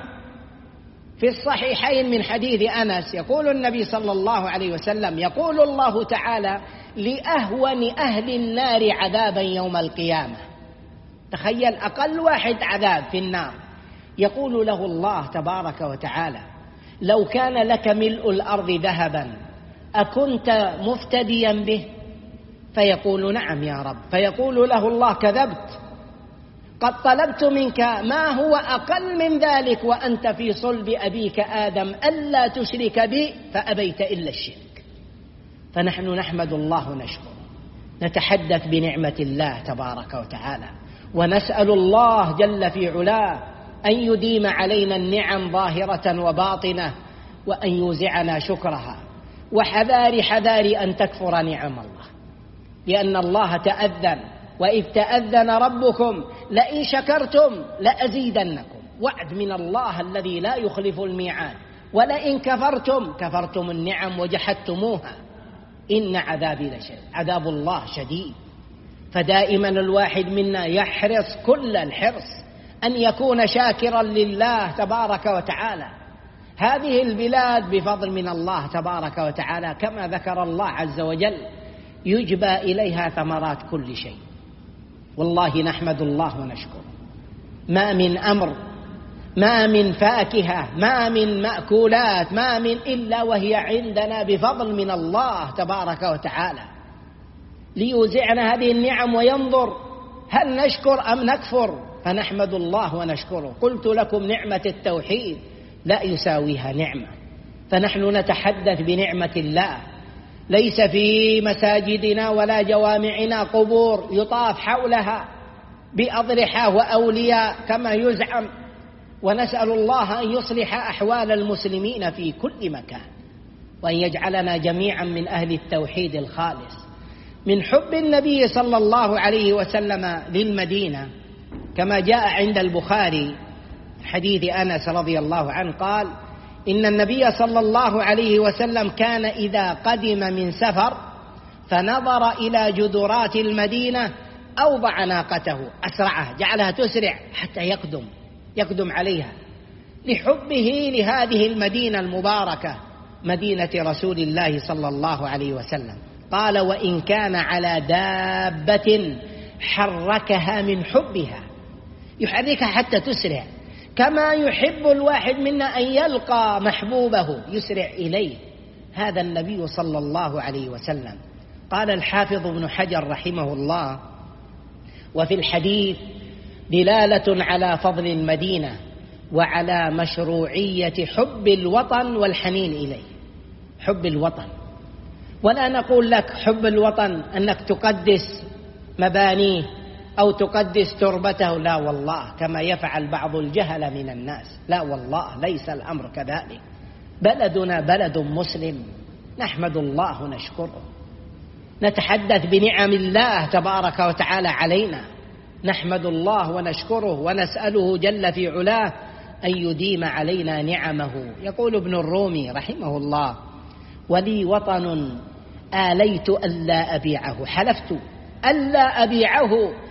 في الصحيحين من حديث أنس يقول النبي صلى الله عليه وسلم: يقول الله تعالى لأهون أهل النار عذابا يوم القيامة. تخيل أقل واحد عذاب في النار، يقول له الله تبارك وتعالى: لو كان لك ملء الأرض ذهبا أكنت مفتديا به؟ فيقول: نعم يا رب. فيقول له الله: كذبت، قد طلبت منك ما هو أقل من ذلك وأنت في صلب أبيك آدم ألا تشرك بي فأبيت إلا الشرك. فنحن نحمد الله ونشكره، نتحدث بنعمة الله تبارك وتعالى، ونسأل الله جل في علاه أن يديم علينا النعم ظاهرة وباطنة، وأن يوزعنا شكرها. وحذار حذار أن تكفر نعم الله، لأن الله تأذن: وإذ تأذن ربكم لئن شكرتم لأزيدنكم. وعد من الله الذي لا يخلف الميعاد. ولئن كفرتم كفرتم النعم وجحدتموها إن عذابي لشديد. عذاب الله شديد. فدائما الواحد منا يحرص كل الحرص أن يكون شاكرا لله تبارك وتعالى. هذه البلاد بفضل من الله تبارك وتعالى كما ذكر الله عز وجل يجبى إليها ثمرات كل شيء. والله نحمد الله ونشكره. ما من أمر، ما من فاكهة، ما من مأكولات، ما من إلا وهي عندنا بفضل من الله تبارك وتعالى، ليوزعنا هذه النعم وينظر هل نشكر أم نكفر. فنحمد الله ونشكره. قلت لكم نعمة التوحيد لا يساويها نعمة. فنحن نتحدث بنعمة الله. ليس في مساجدنا ولا جوامعنا قبور يطاف حولها بأضرحة وأولياء كما يزعم. ونسأل الله أن يصلح أحوال المسلمين في كل مكان، وأن يجعلنا جميعا من أهل التوحيد الخالص. من حب النبي صلى الله عليه وسلم للمدينة كما جاء عند البخاري حديث أنس رضي الله عنه قال: إن النبي صلى الله عليه وسلم كان إذا قدم من سفر فنظر إلى جدرات المدينة أوضع ناقته أسرعها، جعلها تسرع حتى يقدم يقدم عليها، لحبه لهذه المدينة المباركة مدينة رسول الله صلى الله عليه وسلم. قال: وإن كان على دابة حركها من حبها، يحركها حتى تسرع، كما يحب الواحد منا أن يلقى محبوبه يسرع إليه. هذا النبي صلى الله عليه وسلم. قال الحافظ ابن حجر رحمه الله: وفي الحديث دلالة على فضل المدينة وعلى مشروعية حب الوطن والحنين إليه. حب الوطن، ولا نقول لك حب الوطن أنك تقدس مبانيه أو تقدس تربته، لا والله، كما يفعل بعض الجهل من الناس. لا والله، ليس الأمر كذلك. بلدنا بلد مسلم، نحمد الله ونشكره، نتحدث بنعم الله تبارك وتعالى علينا، نحمد الله ونشكره ونسأله جل في علاه أن يديم علينا نعمه. يقول ابن الرومي رحمه الله: ولي وطن آليت ألا أبيعه، حلفت ألا أبيعه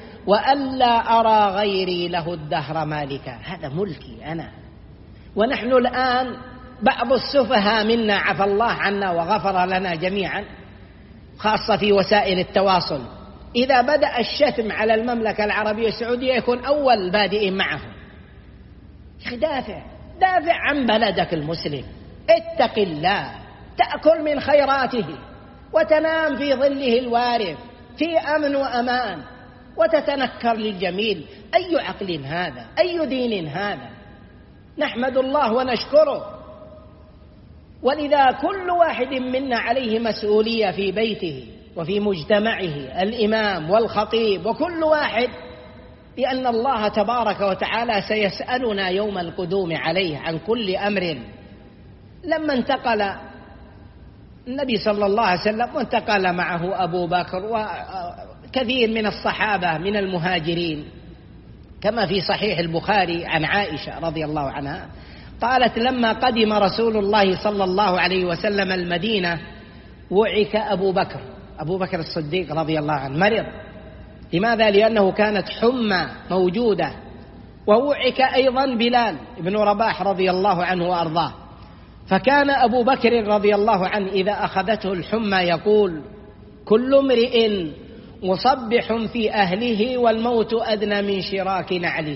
وألا أرى غيري له الدهر مالكا. هذا ملكي أنا. ونحن الآن بعض السفهاء منا عفى الله عنا وغفر لنا جميعا، خاصة في وسائل التواصل، إذا بدأ الشتم على المملكة العربية السعودية يكون أول بادئ معه. دافع دافع عن بلدك المسلم، اتق الله، تأكل من خيراته وتنام في ظله الوارف في أمن وأمان، وتتنكر للجميل. أي عقل هذا؟ أي دين هذا؟ نحمد الله ونشكره. ولذا كل واحد منا عليه مسؤولية في بيته وفي مجتمعه، الإمام والخطيب وكل واحد، لأن الله تبارك وتعالى سيسألنا يوم القدوم عليه عن كل أمر لما انتقل النبي صلى الله عليه وسلم وانتقل معه أبو بكر وكثير من الصحابة من المهاجرين، كما في صحيح البخاري عن عائشة رضي الله عنها قالت: لما قدم رسول الله صلى الله عليه وسلم المدينة وعك أبو بكر أبو بكر الصديق رضي الله عنه، مرض. لماذا؟ لأنه كانت حمى موجودة. ووعك أيضا بلال بن رباح رضي الله عنه وأرضاه. فكان أبو بكر رضي الله عنه إذا أخذته الحمى يقول: كل امرئ مصبح في أهله والموت أدنى من شراك نعله.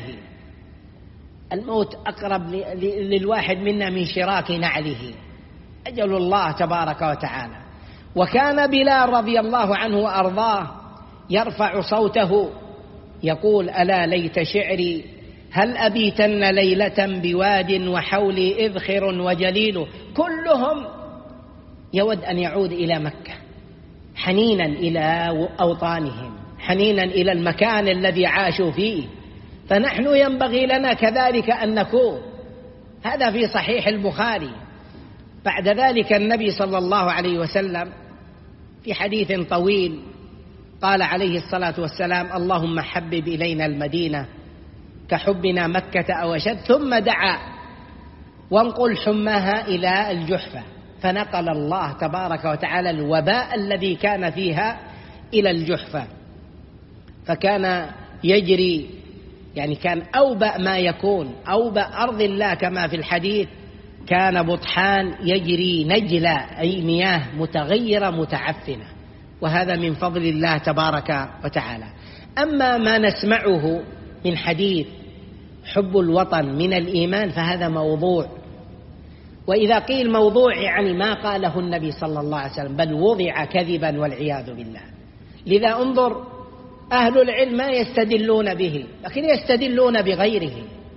الموت أقرب للواحد منا من شراك نعله، أجل الله تبارك وتعالى. وكان بلال رضي الله عنه وأرضاه يرفع صوته يقول: ألا ليت شعري هل أبيتن ليلة بواد وحولي إذخر وجليل. كلهم يود أن يعود إلى مكة، حنينا إلى أوطانهم، حنينا إلى المكان الذي عاشوا فيه. فنحن ينبغي لنا كذلك أن نكون. هذا في صحيح البخاري. بعد ذلك النبي صلى الله عليه وسلم في حديث طويل قال عليه الصلاة والسلام: اللهم حبب إلينا المدينة كحبنا مكة أو أشد. ثم دعا: وانقل حماها إلى الجحفة. فنقل الله تبارك وتعالى الوباء الذي كان فيها إلى الجحفة. فكان يجري، يعني كان أوبأ ما يكون، أوبأ أرض الله كما في الحديث كان بطحان يجري نجلا، أي مياه متغيرة متعفنة. وهذا من فضل الله تبارك وتعالى. أما ما نسمعه من حديث حب الوطن من الإيمان فهذا موضوع. وإذا قيل موضوع يعني ما قاله النبي صلى الله عليه وسلم، بل وضع كذبا والعياذ بالله. لذا انظر، أهل العلم ما يستدلون به، لكن يستدلون بغيره،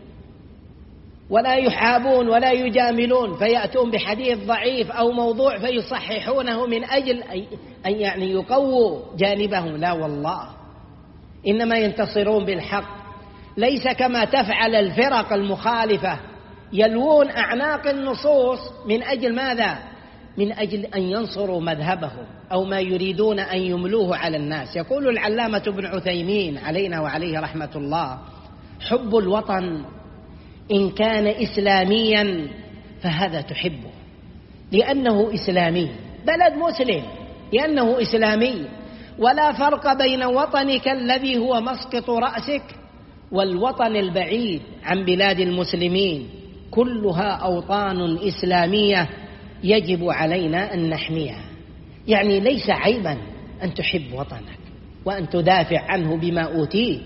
ولا يحابون ولا يجاملون، فيأتون بحديث ضعيف أو موضوع فيصححونه من أجل أن يعني يقووا جانبهم. لا والله، إنما ينتصرون بالحق، ليس كما تفعل الفرق المخالفة، يلوون أعناق النصوص من أجل ماذا؟ من أجل أن ينصروا مذهبهم أو ما يريدون أن يملوه على الناس. يقول العلامة ابن عثيمين علينا وعليه رحمة الله: حب الوطن إن كان إسلاميا فهذا تحبه لأنه إسلامي، بلد مسلم لأنه إسلامي. ولا فرق بين وطنك الذي هو مسقط رأسك والوطن البعيد عن بلاد المسلمين، كلها أوطان إسلامية يجب علينا أن نحميها. يعني ليس عيبا أن تحب وطنك وأن تدافع عنه بما أوتيت.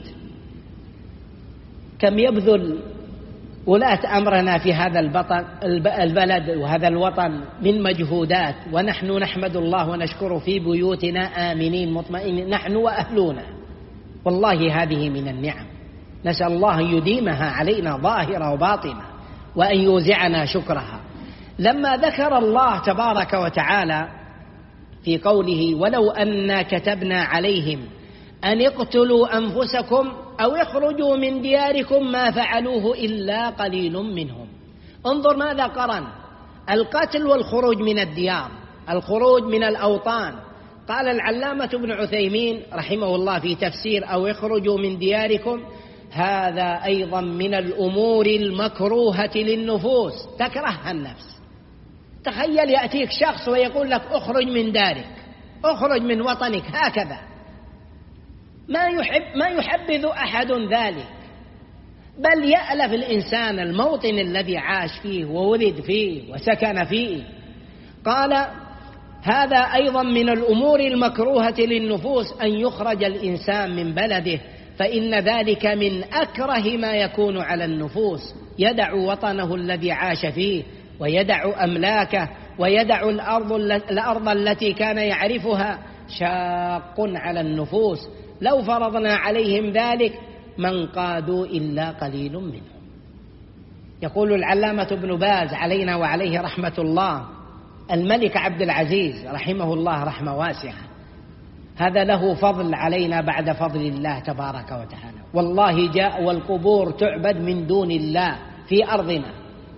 كم يبذل ولاة أمرنا في هذا البطن البلد وهذا الوطن من مجهودات، ونحن نحمد الله ونشكره في بيوتنا آمنين مطمئنين نحن وأهلنا. والله هذه من النعم، نسأل الله أن يديمها علينا ظاهرة وباطنة وأن يوزعنا شكرها. لما ذكر الله تبارك وتعالى في قوله: ولو أنا كتبنا عليهم أن اقتلوا أنفسكم أو اخرجوا من دياركم ما فعلوه إلا قليل منهم. انظر ماذا قرن: القتل والخروج من الديار، الخروج من الأوطان. قال العلامة ابن عثيمين رحمه الله في تفسير أو اخرجوا من دياركم: هذا أيضا من الأمور المكروهة للنفوس، تكرهها النفس. تخيل يأتيك شخص ويقول لك اخرج من دارك، اخرج من وطنك، هكذا ما يحب ما يحبذ أحد ذلك، بل يألف الإنسان الموطن الذي عاش فيه وولد فيه وسكن فيه. قال: هذا أيضا من الأمور المكروهة للنفوس أن يخرج الإنسان من بلده، فإن ذلك من أكره ما يكون على النفوس. يدع وطنه الذي عاش فيه، ويدع أملاكه، ويدع الأرض, الأرض التي كان يعرفها. شاق على النفوس، لو فرضنا عليهم ذلك ما انقادوا إلا قليل منهم. يقول العلامة ابن باز علينا وعليه رحمة الله: الملك عبد العزيز رحمه الله رحمة واسعة، هذا له فضل علينا بعد فضل الله تبارك وتعالى. والله جاء والقبور تعبد من دون الله في أرضنا،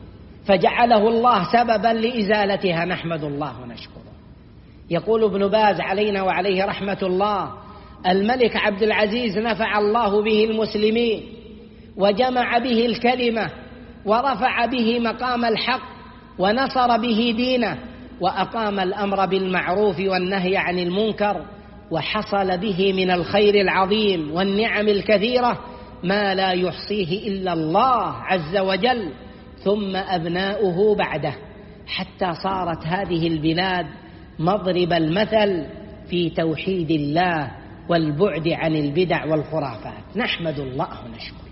فجعله الله سببا لإزالتها، نحمد الله ونشكره. يقول ابن باز علينا وعليه رحمة الله: الملك عبد العزيز نفع الله به المسلمين وجمع به الكلمة ورفع به مقام الحق ونصر به دينه وأقام الأمر بالمعروف والنهي عن المنكر، وحصل به من الخير العظيم والنعم الكثيرة ما لا يحصيه إلا الله عز وجل، ثم أبناؤه بعده، حتى صارت هذه البلاد مضرب المثل في توحيد الله والبعد عن البدع والخرافات. نحمد الله ونشكر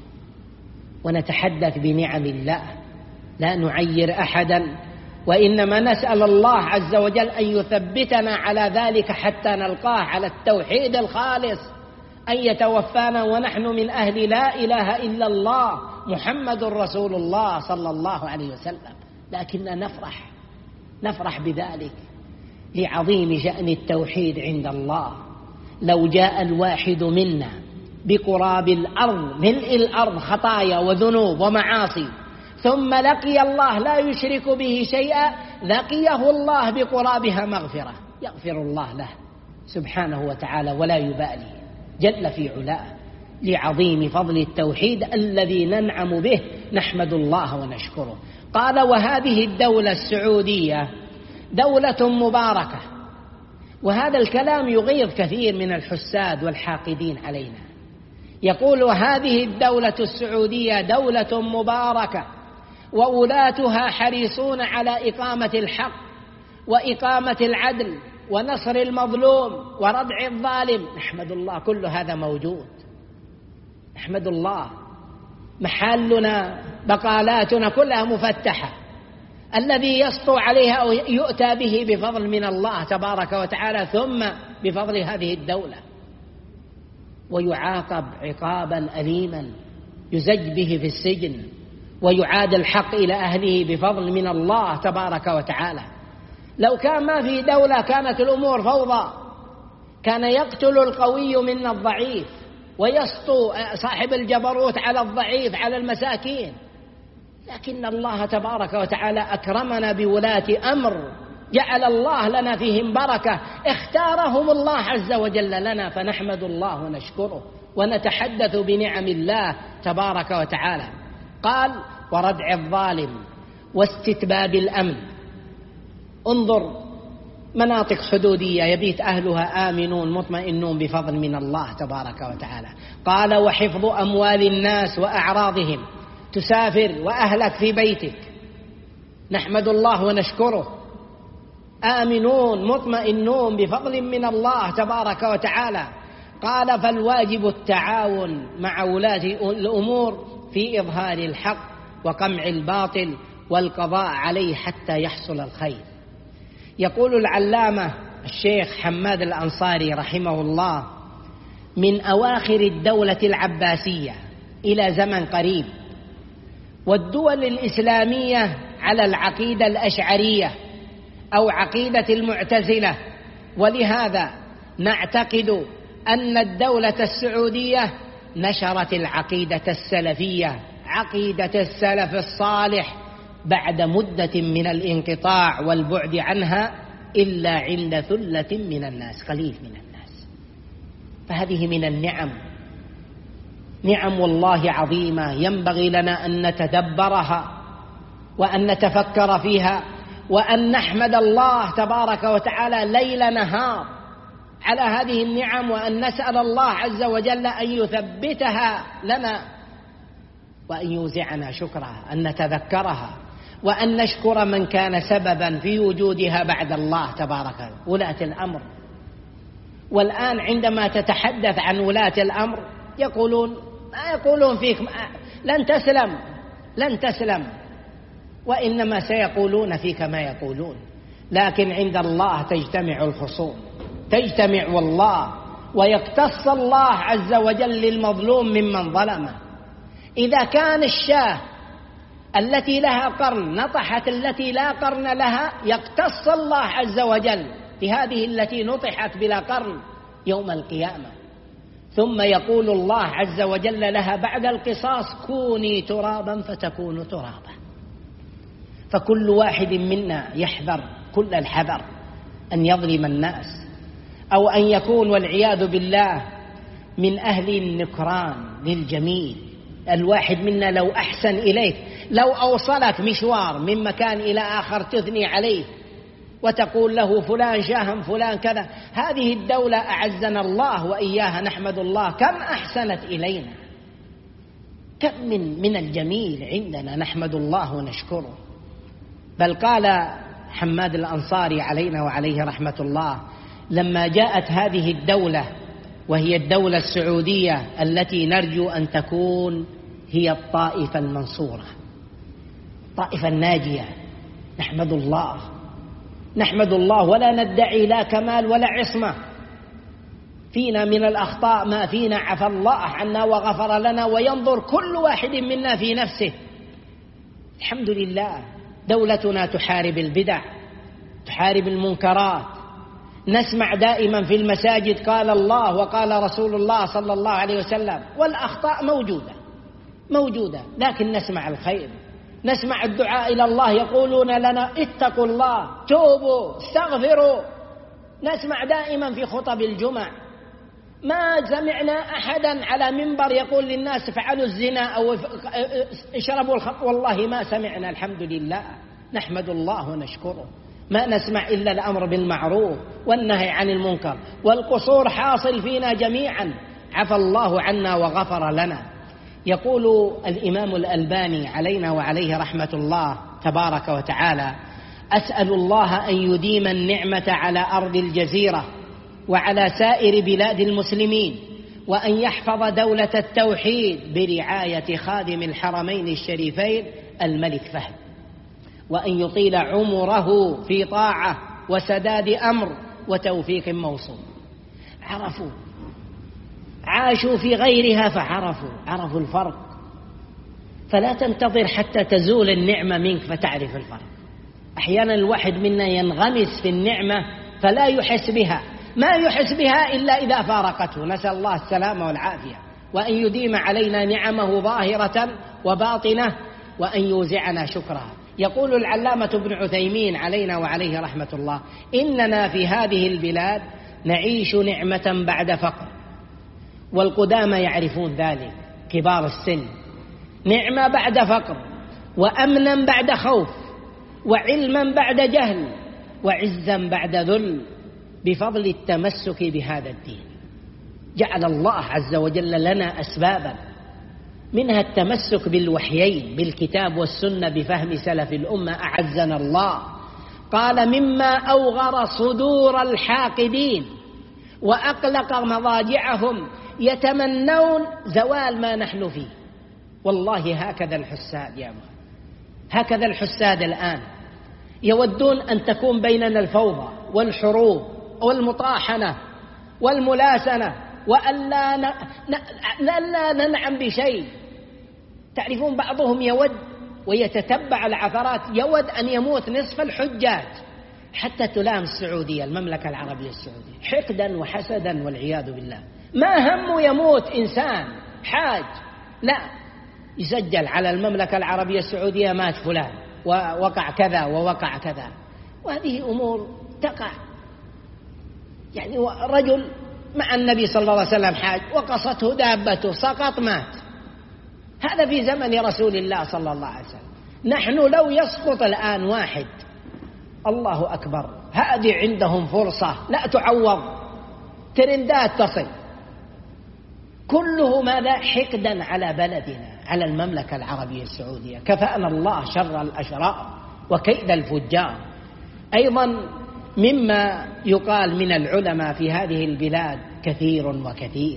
ونتحدث بنعم الله، لا نعير أحدا، وإنما نسأل الله عز وجل أن يثبتنا على ذلك حتى نلقاه على التوحيد الخالص، أن يتوفانا ونحن من أهل لا إله إلا الله محمد رسول الله صلى الله عليه وسلم. لكننا نفرح نفرح بذلك لعظيم شأن التوحيد عند الله. لو جاء الواحد منا بقراب الأرض ملء الأرض خطايا وذنوب ومعاصي ثم لقي الله لا يشرك به شيئا، لقيه الله بقرابها مغفرة، يغفر الله له سبحانه وتعالى ولا يبالي جل في علاه، لعظيم فضل التوحيد الذي ننعم به، نحمد الله ونشكره. قال: وهذه الدولة السعودية دولة مباركة. وهذا الكلام يغيظ كثير من الحساد والحاقدين علينا. يقول: وهذه الدولة السعودية دولة مباركة وولاتها حريصون على إقامة الحق وإقامة العدل ونصر المظلوم وردع الظالم. نحمد الله، كل هذا موجود، نحمد الله. محلنا بقالاتنا كلها مفتحة، الذي يسطو عليها أو يؤتى به بفضل من الله تبارك وتعالى، ثم بفضل هذه الدولة، ويعاقب عقابا أليما، يزج به في السجن، ويعاد الحق إلى أهله بفضل من الله تبارك وتعالى. لو كان ما في دولة كانت الأمور فوضى، كان يقتل القوي منا الضعيف ويسطو صاحب الجبروت على الضعيف على المساكين. لكن الله تبارك وتعالى أكرمنا بولاة أمر، جعل الله لنا فيهم بركة، اختارهم الله عز وجل لنا، فنحمد الله ونشكره ونتحدث بنعم الله تبارك وتعالى. قال: وردع الظالم واستتباب الأمن. انظر مناطق حدودية يبيت أهلها آمنون مطمئنون بفضل من الله تبارك وتعالى. قال: وحفظ أموال الناس وأعراضهم. تسافر وأهلك في بيتك، نحمد الله ونشكره، آمنون مطمئنون بفضل من الله تبارك وتعالى. قال: فالواجب التعاون مع ولاة الأمور في إظهار الحق وقمع الباطل والقضاء عليه حتى يحصل الخير. يقول العلامة الشيخ حماد الأنصاري رحمه الله: من أواخر الدولة العباسية إلى زمن قريب، والدول الإسلامية على العقيدة الأشعرية أو عقيدة المعتزلة، ولهذا نعتقد أن الدولة السعودية نشرت العقيدة السلفية، عقيدة السلف الصالح، بعد مدة من الانقطاع والبعد عنها، إلا عند ثلة من الناس، قليل من الناس. فهذه من النعم، نعم والله عظيمة، ينبغي لنا أن نتدبرها وأن نتفكر فيها، وأن نحمد الله تبارك وتعالى ليل نهار على هذه النعم، وأن نسأل الله عز وجل أن يثبتها لنا وأن يوزعنا شكرها، أن نتذكرها وأن نشكر من كان سببا في وجودها بعد الله تبارك ولاة الأمر. والآن عندما تتحدث عن ولاة الأمر يقولون ما يقولون فيك لن تسلم لن تسلم، وإنما سيقولون فيك ما يقولون، لكن عند الله تجتمع الخصوم، تجتمع والله ويقتص الله عز وجل للمظلوم ممن ظلمه. إذا كان الشاة التي لها قرن نطحت التي لا قرن لها، يقتص الله عز وجل بهذه التي نطحت بلا قرن يوم القيامة، ثم يقول الله عز وجل لها بعد القصاص: كوني ترابا فتكون ترابا. فكل واحد منا يحذر كل الحذر أن يظلم الناس أو أن يكون والعياذ بالله من أهل النكران للجميل. الواحد منا لو أحسن إليك، لو أوصلك مشوار من مكان إلى آخر تثني عليه وتقول له فلان شاهم فلان كذا، هذه الدولة أعزنا الله وإياها نحمد الله كم أحسنت إلينا، كم من, من الجميل عندنا نحمد الله ونشكره. بل قال حماد الأنصاري علينا وعليه رحمة الله لما جاءت هذه الدولة وهي الدولة السعودية التي نرجو أن تكون هي الطائفة المنصورة، الطائفة الناجية، نحمد الله نحمد الله ولا ندعي لا كمال ولا عصمة، فينا من الأخطاء ما فينا عفى الله عنا وغفر لنا، وينظر كل واحد منا في نفسه. الحمد لله دولتنا تحارب البدع، تحارب المنكرات، نسمع دائما في المساجد قال الله وقال رسول الله صلى الله عليه وسلم، والأخطاء موجودة موجودة لكن نسمع الخير، نسمع الدعاء إلى الله يقولون لنا اتقوا الله توبوا استغفروا، نسمع دائما في خطب الجمع، ما سمعنا أحدا على منبر يقول للناس فعلوا الزنا أو اشربوا الخمر، والله ما سمعنا. الحمد لله نحمد الله ونشكره، ما نسمع إلا الأمر بالمعروف والنهي عن المنكر، والقصور حاصل فينا جميعا، عفى الله عنا وغفر لنا. يقول الإمام الألباني علينا وعليه رحمة الله تبارك وتعالى: أسأل الله أن يديم النعمة على أرض الجزيرة وعلى سائر بلاد المسلمين، وأن يحفظ دولة التوحيد برعاية خادم الحرمين الشريفين الملك فهد، وأن يطيل عمره في طاعة وسداد أمر وتوفيق موصول. عرفوا عاشوا في غيرها فعرفوا عرفوا الفرق، فلا تنتظر حتى تزول النعمة منك فتعرف الفرق. أحيانا الواحد منا ينغمس في النعمة فلا يحس بها، ما يحس بها إلا إذا فارقته، نسأل الله السلامة والعافية، وأن يديم علينا نعمه ظاهرة وباطنة وأن يوزعنا شكرها. يقول العلامة ابن عثيمين علينا وعليه رحمة الله: إننا في هذه البلاد نعيش نعمة بعد فقر، والقدامى يعرفون ذلك كبار السن، نعمة بعد فقر، وأمنا بعد خوف، وعلما بعد جهل، وعزا بعد ذل، بفضل التمسك بهذا الدين. جعل الله عز وجل لنا أسبابا، منها التمسك بالوحيين بالكتاب والسنة بفهم سلف الأمة أعزنا الله. قال: مما أوغر صدور الحاقدين وأقلق مضاجعهم يتمنون زوال ما نحن فيه. والله هكذا الحساد يا أخوان، هكذا الحساد الآن يودون أن تكون بيننا الفوضى والحروب والمطاحنة والملاسنة، وألا ن... ن... لا ننعم بشيء. تعرفون بعضهم يود ويتتبع العثرات، يود أن يموت نصف الحجاج حتى تلام السعودية المملكة العربية السعودية، حقدا وحسدا والعياذ بالله. ما هم يموت إنسان حاج، لا، يسجل على المملكة العربية السعودية مات فلان ووقع كذا ووقع كذا، وهذه أمور تقع. يعني رجل مع النبي صلى الله عليه وسلم حاج وقصته دابته سقط مات، هذا في زمن رسول الله صلى الله عليه وسلم. نحن لو يسقط الآن واحد الله أكبر، هذه عندهم فرصة لا تعوض، ترندات تصل، كله ماذا؟ حقدا على بلدنا، على المملكة العربية السعودية. كفانا الله شر الأشرار وكيد الفجار. أيضا مما يقال من العلماء في هذه البلاد كثير وكثير،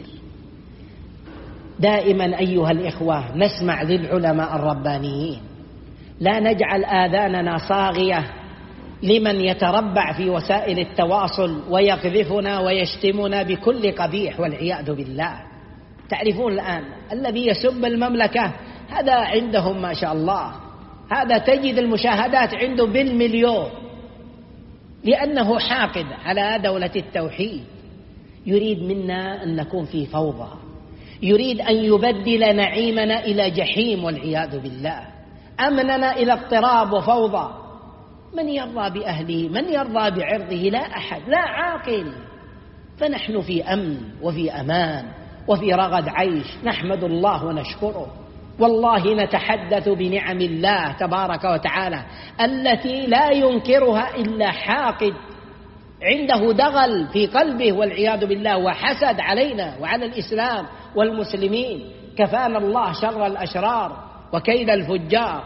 دائما أيها الإخوة نسمع للعلماء الربانيين، لا نجعل آذاننا صاغية لمن يتربع في وسائل التواصل ويقذفنا ويشتمنا بكل قبيح والعياذ بالله. تعرفون الآن الذي يسب المملكة هذا عندهم ما شاء الله، هذا تجد المشاهدات عنده بالمليون، لأنه حاقد على دولة التوحيد، يريد منا أن نكون في فوضى، يريد أن يبدل نعيمنا إلى جحيم والعياذ بالله. أمننا إلى اضطراب وفوضى. من يرضى بأهله؟ من يرضى بعرضه؟ لا أحد، لا عاقل. فنحن في أمن وفي أمان وفي رغد عيش، نحمد الله ونشكره. والله نتحدث بنعم الله تبارك وتعالى التي لا ينكرها إلا حاقد عنده دغل في قلبه والعياذ بالله، وحسد علينا وعلى الإسلام والمسلمين. كفانا الله شر الأشرار وكيد الفجار.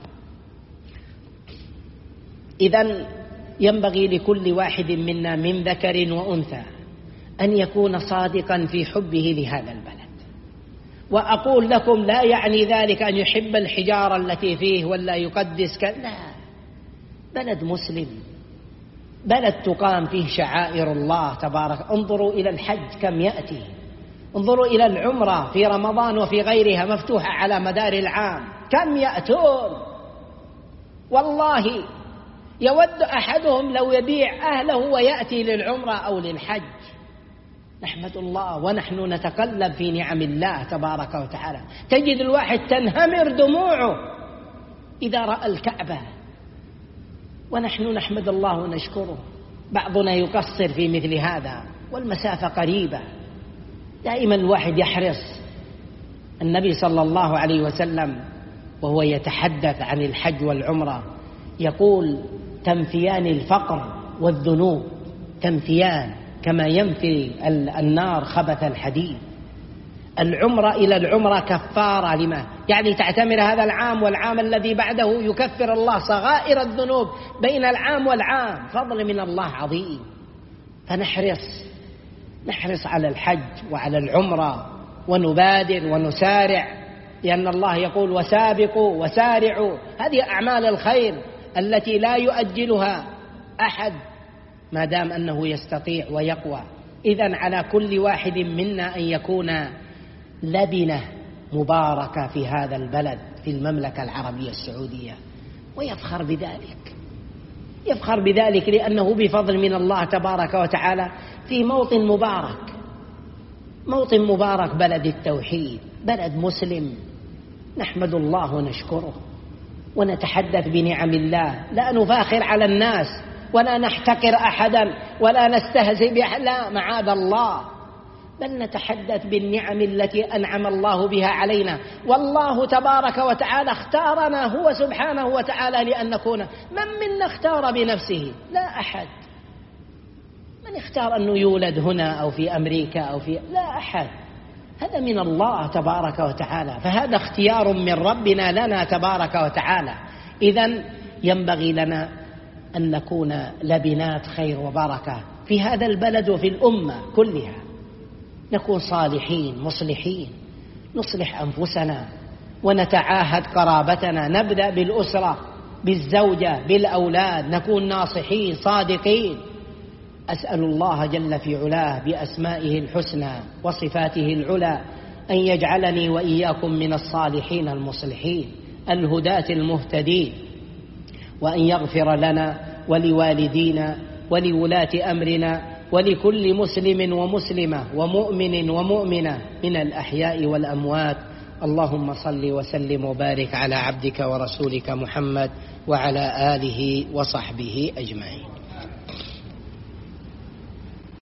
إذن ينبغي لكل واحد منا من ذكر وأنثى أن يكون صادقا في حبه لهذا البلد. وأقول لكم لا يعني ذلك أن يحب الحجارة التي فيه ولا يقدس ك... لا، بلد مسلم، بلد تقام فيه شعائر الله تبارك. انظروا إلى الحج كم يأتي، انظروا إلى العمرة في رمضان وفي غيرها مفتوحة على مدار العام، كم يأتون. والله يود أحدهم لو يبيع أهله ويأتي للعمرة أو للحج. نحمد الله ونحن نتقلب في نعم الله تبارك وتعالى. تجد الواحد تنهمر دموعه إذا رأى الكعبة، ونحن نحمد الله ونشكره. بعضنا يقصر في مثل هذا والمسافة قريبة. دائما الواحد يحرص. النبي صلى الله عليه وسلم وهو يتحدث عن الحج والعمرة يقول: تنفيان الفقر والذنوب، تنفيان كما ينفي النار خبث الحديد. العمرة إلى العمرة كفارة لما يعني تعتمر هذا العام والعام الذي بعده، يكفر الله صغائر الذنوب بين العام والعام. فضل من الله عظيم. فنحرص نحرص على الحج وعلى العمرة ونبادر ونسارع، لأن الله يقول: وسابقوا وسارعوا. هذه أعمال الخير التي لا يؤجلها أحد ما دام أنه يستطيع ويقوى. إذن على كل واحد منا أن يكون لبنة مباركة في هذا البلد، في المملكة العربية السعودية، ويفخر بذلك. يفخر بذلك لأنه بفضل من الله تبارك وتعالى في موطن مبارك، موطن مبارك، بلد التوحيد، بلد مسلم. نحمد الله ونشكره ونتحدث بنعم الله، لا نفاخر على الناس ولا نحتقر أحدا ولا نستهزئ بأحد، لا، معاذ الله، بل نتحدث بالنعم التي أنعم الله بها علينا. والله تبارك وتعالى اختارنا هو سبحانه وتعالى لأن نكون. من منا اختار بنفسه؟ لا أحد. من اختار أنه يولد هنا أو في أمريكا أو في، لا أحد. هذا من الله تبارك وتعالى، فهذا اختيار من ربنا لنا تبارك وتعالى. إذن ينبغي لنا أن نكون لبنات خير وبركة في هذا البلد وفي الأمة كلها. نكون صالحين مصلحين، نصلح أنفسنا ونتعاهد قرابتنا، نبدأ بالأسرة، بالزوجة، بالأولاد، نكون ناصحين صادقين. أسأل الله جل في علاه بأسمائه الحسنى وصفاته العلى أن يجعلني وإياكم من الصالحين المصلحين الهداة المهتدين، وأن يغفر لنا ولوالدينا ولولاة أمرنا ولكل مسلم ومسلمة ومؤمن ومؤمنة من الأحياء والأموات. اللهم صل وسلم وبارك على عبدك ورسولك محمد وعلى آله وصحبه أجمعين.